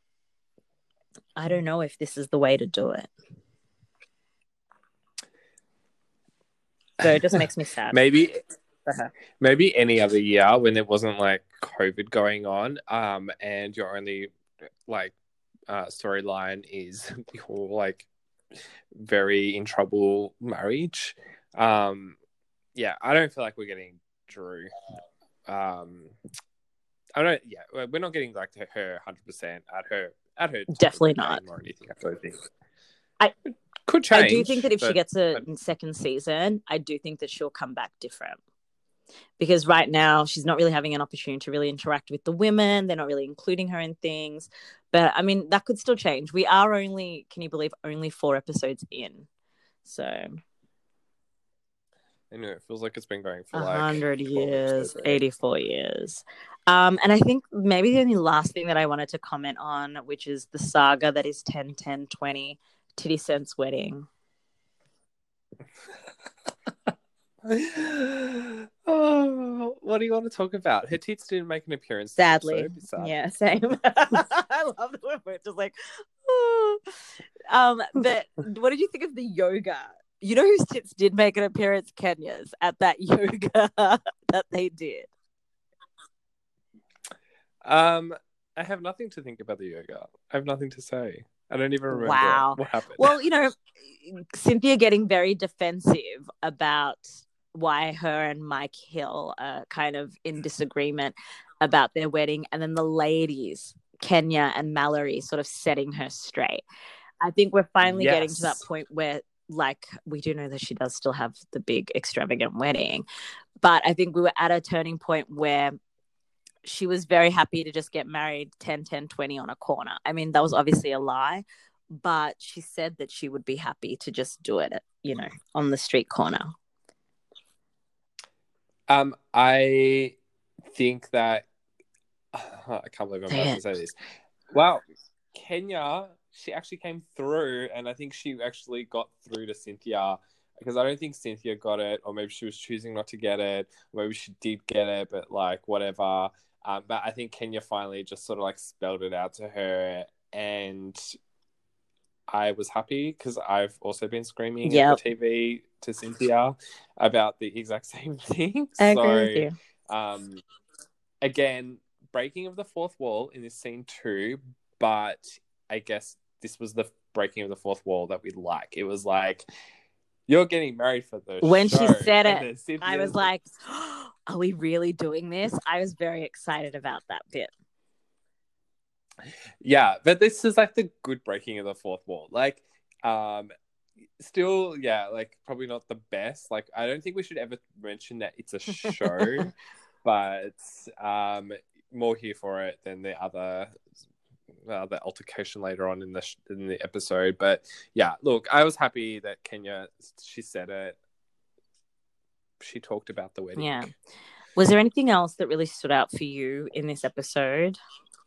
I don't know if this is the way to do it. So it just makes me sad. Maybe any other year when there wasn't like COVID going on, and your only like storyline is your like very in trouble marriage. Yeah, I don't feel like we're getting Drew. I don't. Yeah, we're not getting like her 100% at her. Definitely not. Or anything. I don't think. It could change. I do think that if she gets a second season, I do think that she'll come back different. Because right now she's not really having an opportunity to really interact with the women. They're not really including her in things. But I mean, that could still change. We are only, can you believe, only 4 episodes in. So I know, it feels like it's been going for 100 years, 84 years. And I think maybe the only last thing that I wanted to comment on, which is the saga that is 10-10-20, Titty Sense Wedding. Oh, what do you want to talk about? Her tits didn't make an appearance. Sadly. Yeah, same. I love the way we're just like, oh. But what did you think of the yoga? You know whose tits did make an appearance? Kenya's at that yoga that they did. I have nothing to think about the yoga. I have nothing to say. I don't even remember what happened. Well, Cynthia getting very defensive about why her and Mike Hill are kind of in disagreement about their wedding, and then the ladies, Kenya and Mallory, sort of setting her straight. I think we're finally getting to that point where, like, we do know that she does still have the big extravagant wedding, but I think we were at a turning point where she was very happy to just get married 10-10-20 on a corner. I mean, that was obviously a lie, but she said that she would be happy to just do it, on the street corner. I think that I can't believe I'm about to say this. Well, Kenya, she actually came through, and I think she actually got through to Cynthia, because I don't think Cynthia got it, or maybe she was choosing not to get it, or maybe she did get it, but like whatever. But I think Kenya finally just sort of like spelled it out to her, and I was happy because I've also been screaming at the TV to Cynthia about the exact same thing. I agree with you. Again, breaking of the fourth wall in this scene too, but I guess this was the breaking of the fourth wall that we like. It was like, you're getting married for the when show. She said it, I was like, oh, are we really doing this? I was very excited about that bit. Yeah, but this is like the good breaking of the fourth wall. Like, still, yeah, like probably not the best. Like, I don't think we should ever mention that it's a show, but more here for it than the other altercation later on in the episode. But yeah, look, I was happy that Kenya, she said it. She talked about the wedding. Yeah. Was there anything else that really stood out for you in this episode?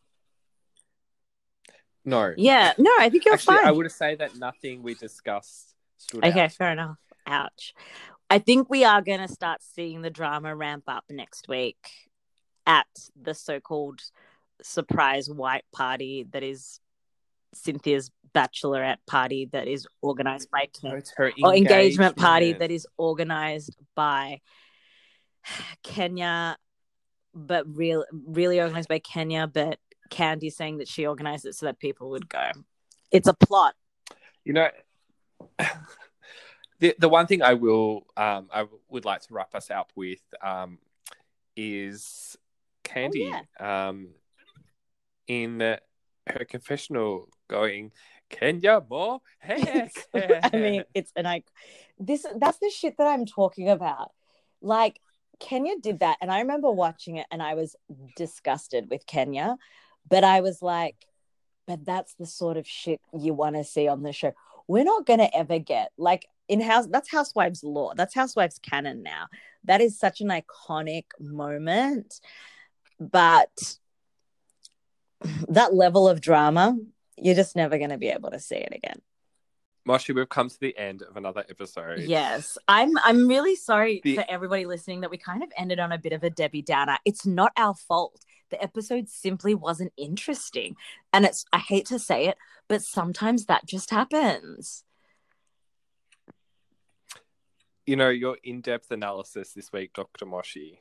No. Yeah, no, I think you're fine. I would say that nothing we discussed stood out. Okay, fair enough. Ouch. I think we are going to start seeing the drama ramp up next week at the so-called surprise white party that is Cynthia's bachelorette party that is organised by Kenya. It's her or engagement party that is organised by Kenya, but really organised by Kenya, but Candy's saying that she organised it so that people would go. It's a plot. The one thing I would like to wrap us up with is Candy in her confessional going, Kenya more heck. I mean, it's that's the shit that I'm talking about. Like, Kenya did that, and I remember watching it and I was disgusted with Kenya. But I was like, but that's the sort of shit you want to see on the show. We're not going to ever get, like, that's Housewives law. That's Housewives canon now. That is such an iconic moment. But that level of drama, you're just never going to be able to see it again. Moshi, we've come to the end of another episode. Yes. I'm really sorry for everybody listening that we kind of ended on a bit of a Debbie Downer. It's not our fault. The episode simply wasn't interesting. And I hate to say it, but sometimes that just happens. Your in-depth analysis this week, Dr. Moshi,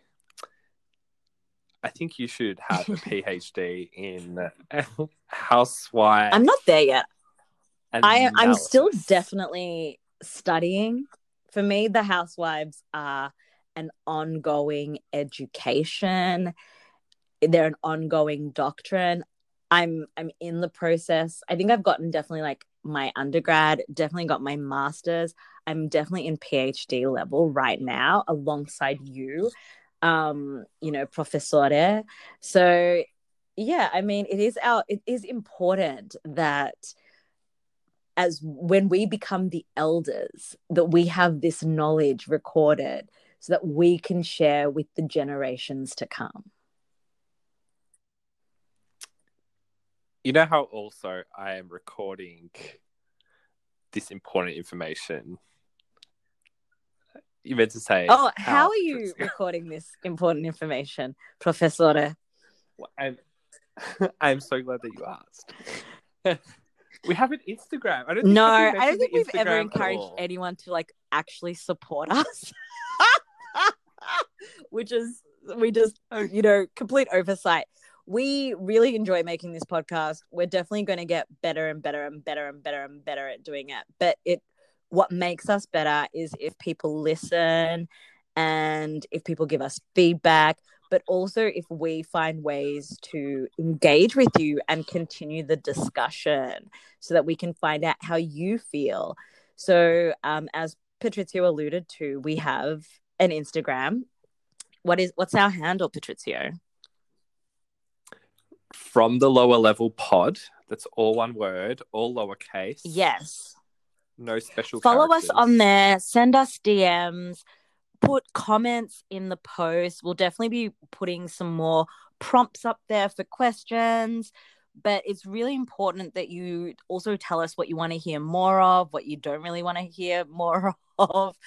I think you should have a PhD in housewife. I'm not there yet. I'm still definitely studying. For me, the housewives are an ongoing education. They're an ongoing doctrine. I'm in the process. I think I've gotten definitely like my undergrad, definitely got my master's. I'm definitely in PhD level right now alongside you, professore. So yeah, I mean, it is important that as when we become the elders, that we have this knowledge recorded so that we can share with the generations to come. You know how also I am recording this important information? You meant to say... Oh, how are you recording this important information, Professore? I'm so glad that you asked. We have an Instagram. I don't think we've ever encouraged anyone to like actually support us. Which is, we just, complete oversight. We really enjoy making this podcast. We're definitely going to get better and better and better and better and better at doing it. But what makes us better is if people listen and if people give us feedback, but also if we find ways to engage with you and continue the discussion so that we can find out how you feel. So as Patrizio alluded to, we have an Instagram. What's our handle, Patrizio? From the Lower Level Pod. That's all one word, all lowercase. Yes. No special Follow characters. us on there. Send us DMs. Put comments in the post. We'll definitely be putting some more prompts up there for questions. But it's really important that you also tell us what you want to hear more of, what you don't really want to hear more of.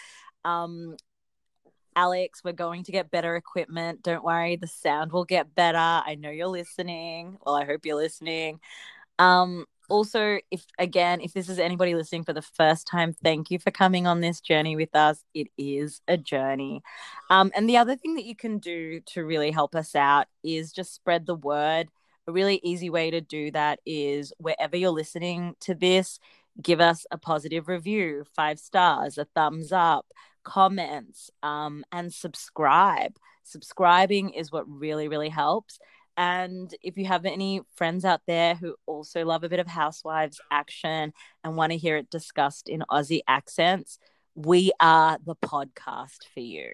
Alex, we're going to get better equipment. Don't worry, the sound will get better. I know you're listening. Well, I hope you're listening. Also, if this is anybody listening for the first time, thank you for coming on this journey with us. It is a journey. And the other thing that you can do to really help us out is just spread the word. A really easy way to do that is wherever you're listening to this, give us a positive review, 5 stars, a thumbs up, comments, and subscribe. Subscribing is what really, really helps. And if you have any friends out there who also love a bit of housewives action and want to hear it discussed in Aussie accents, we are the podcast for you.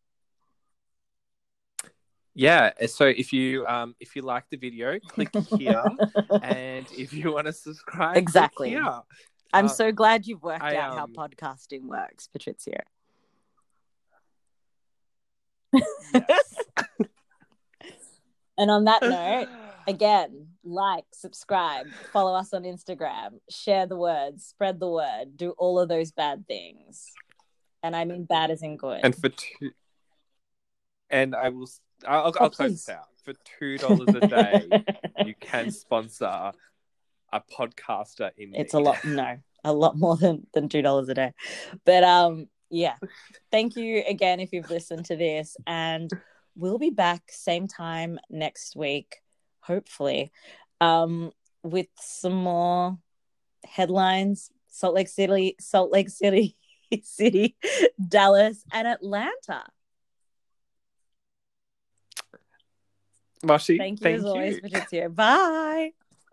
Yeah, so if you like the video, click here, and if you want to subscribe, exactly. click here. I'm so glad you've worked out how podcasting works, Patrizia. Yes. And on that note, again, like, subscribe, follow us on Instagram, share the word, spread the word, do all of those bad things. And I mean bad as in good. And I'll close this out. For $2 a day, you can sponsor a podcaster in need. It's a lot more than $2 a day. But yeah, thank you again if you've listened to this, and we'll be back same time next week, hopefully, with some more headlines. Salt Lake City, Dallas, and Atlanta. Moshi, thank you as always, Patrizia. Bye.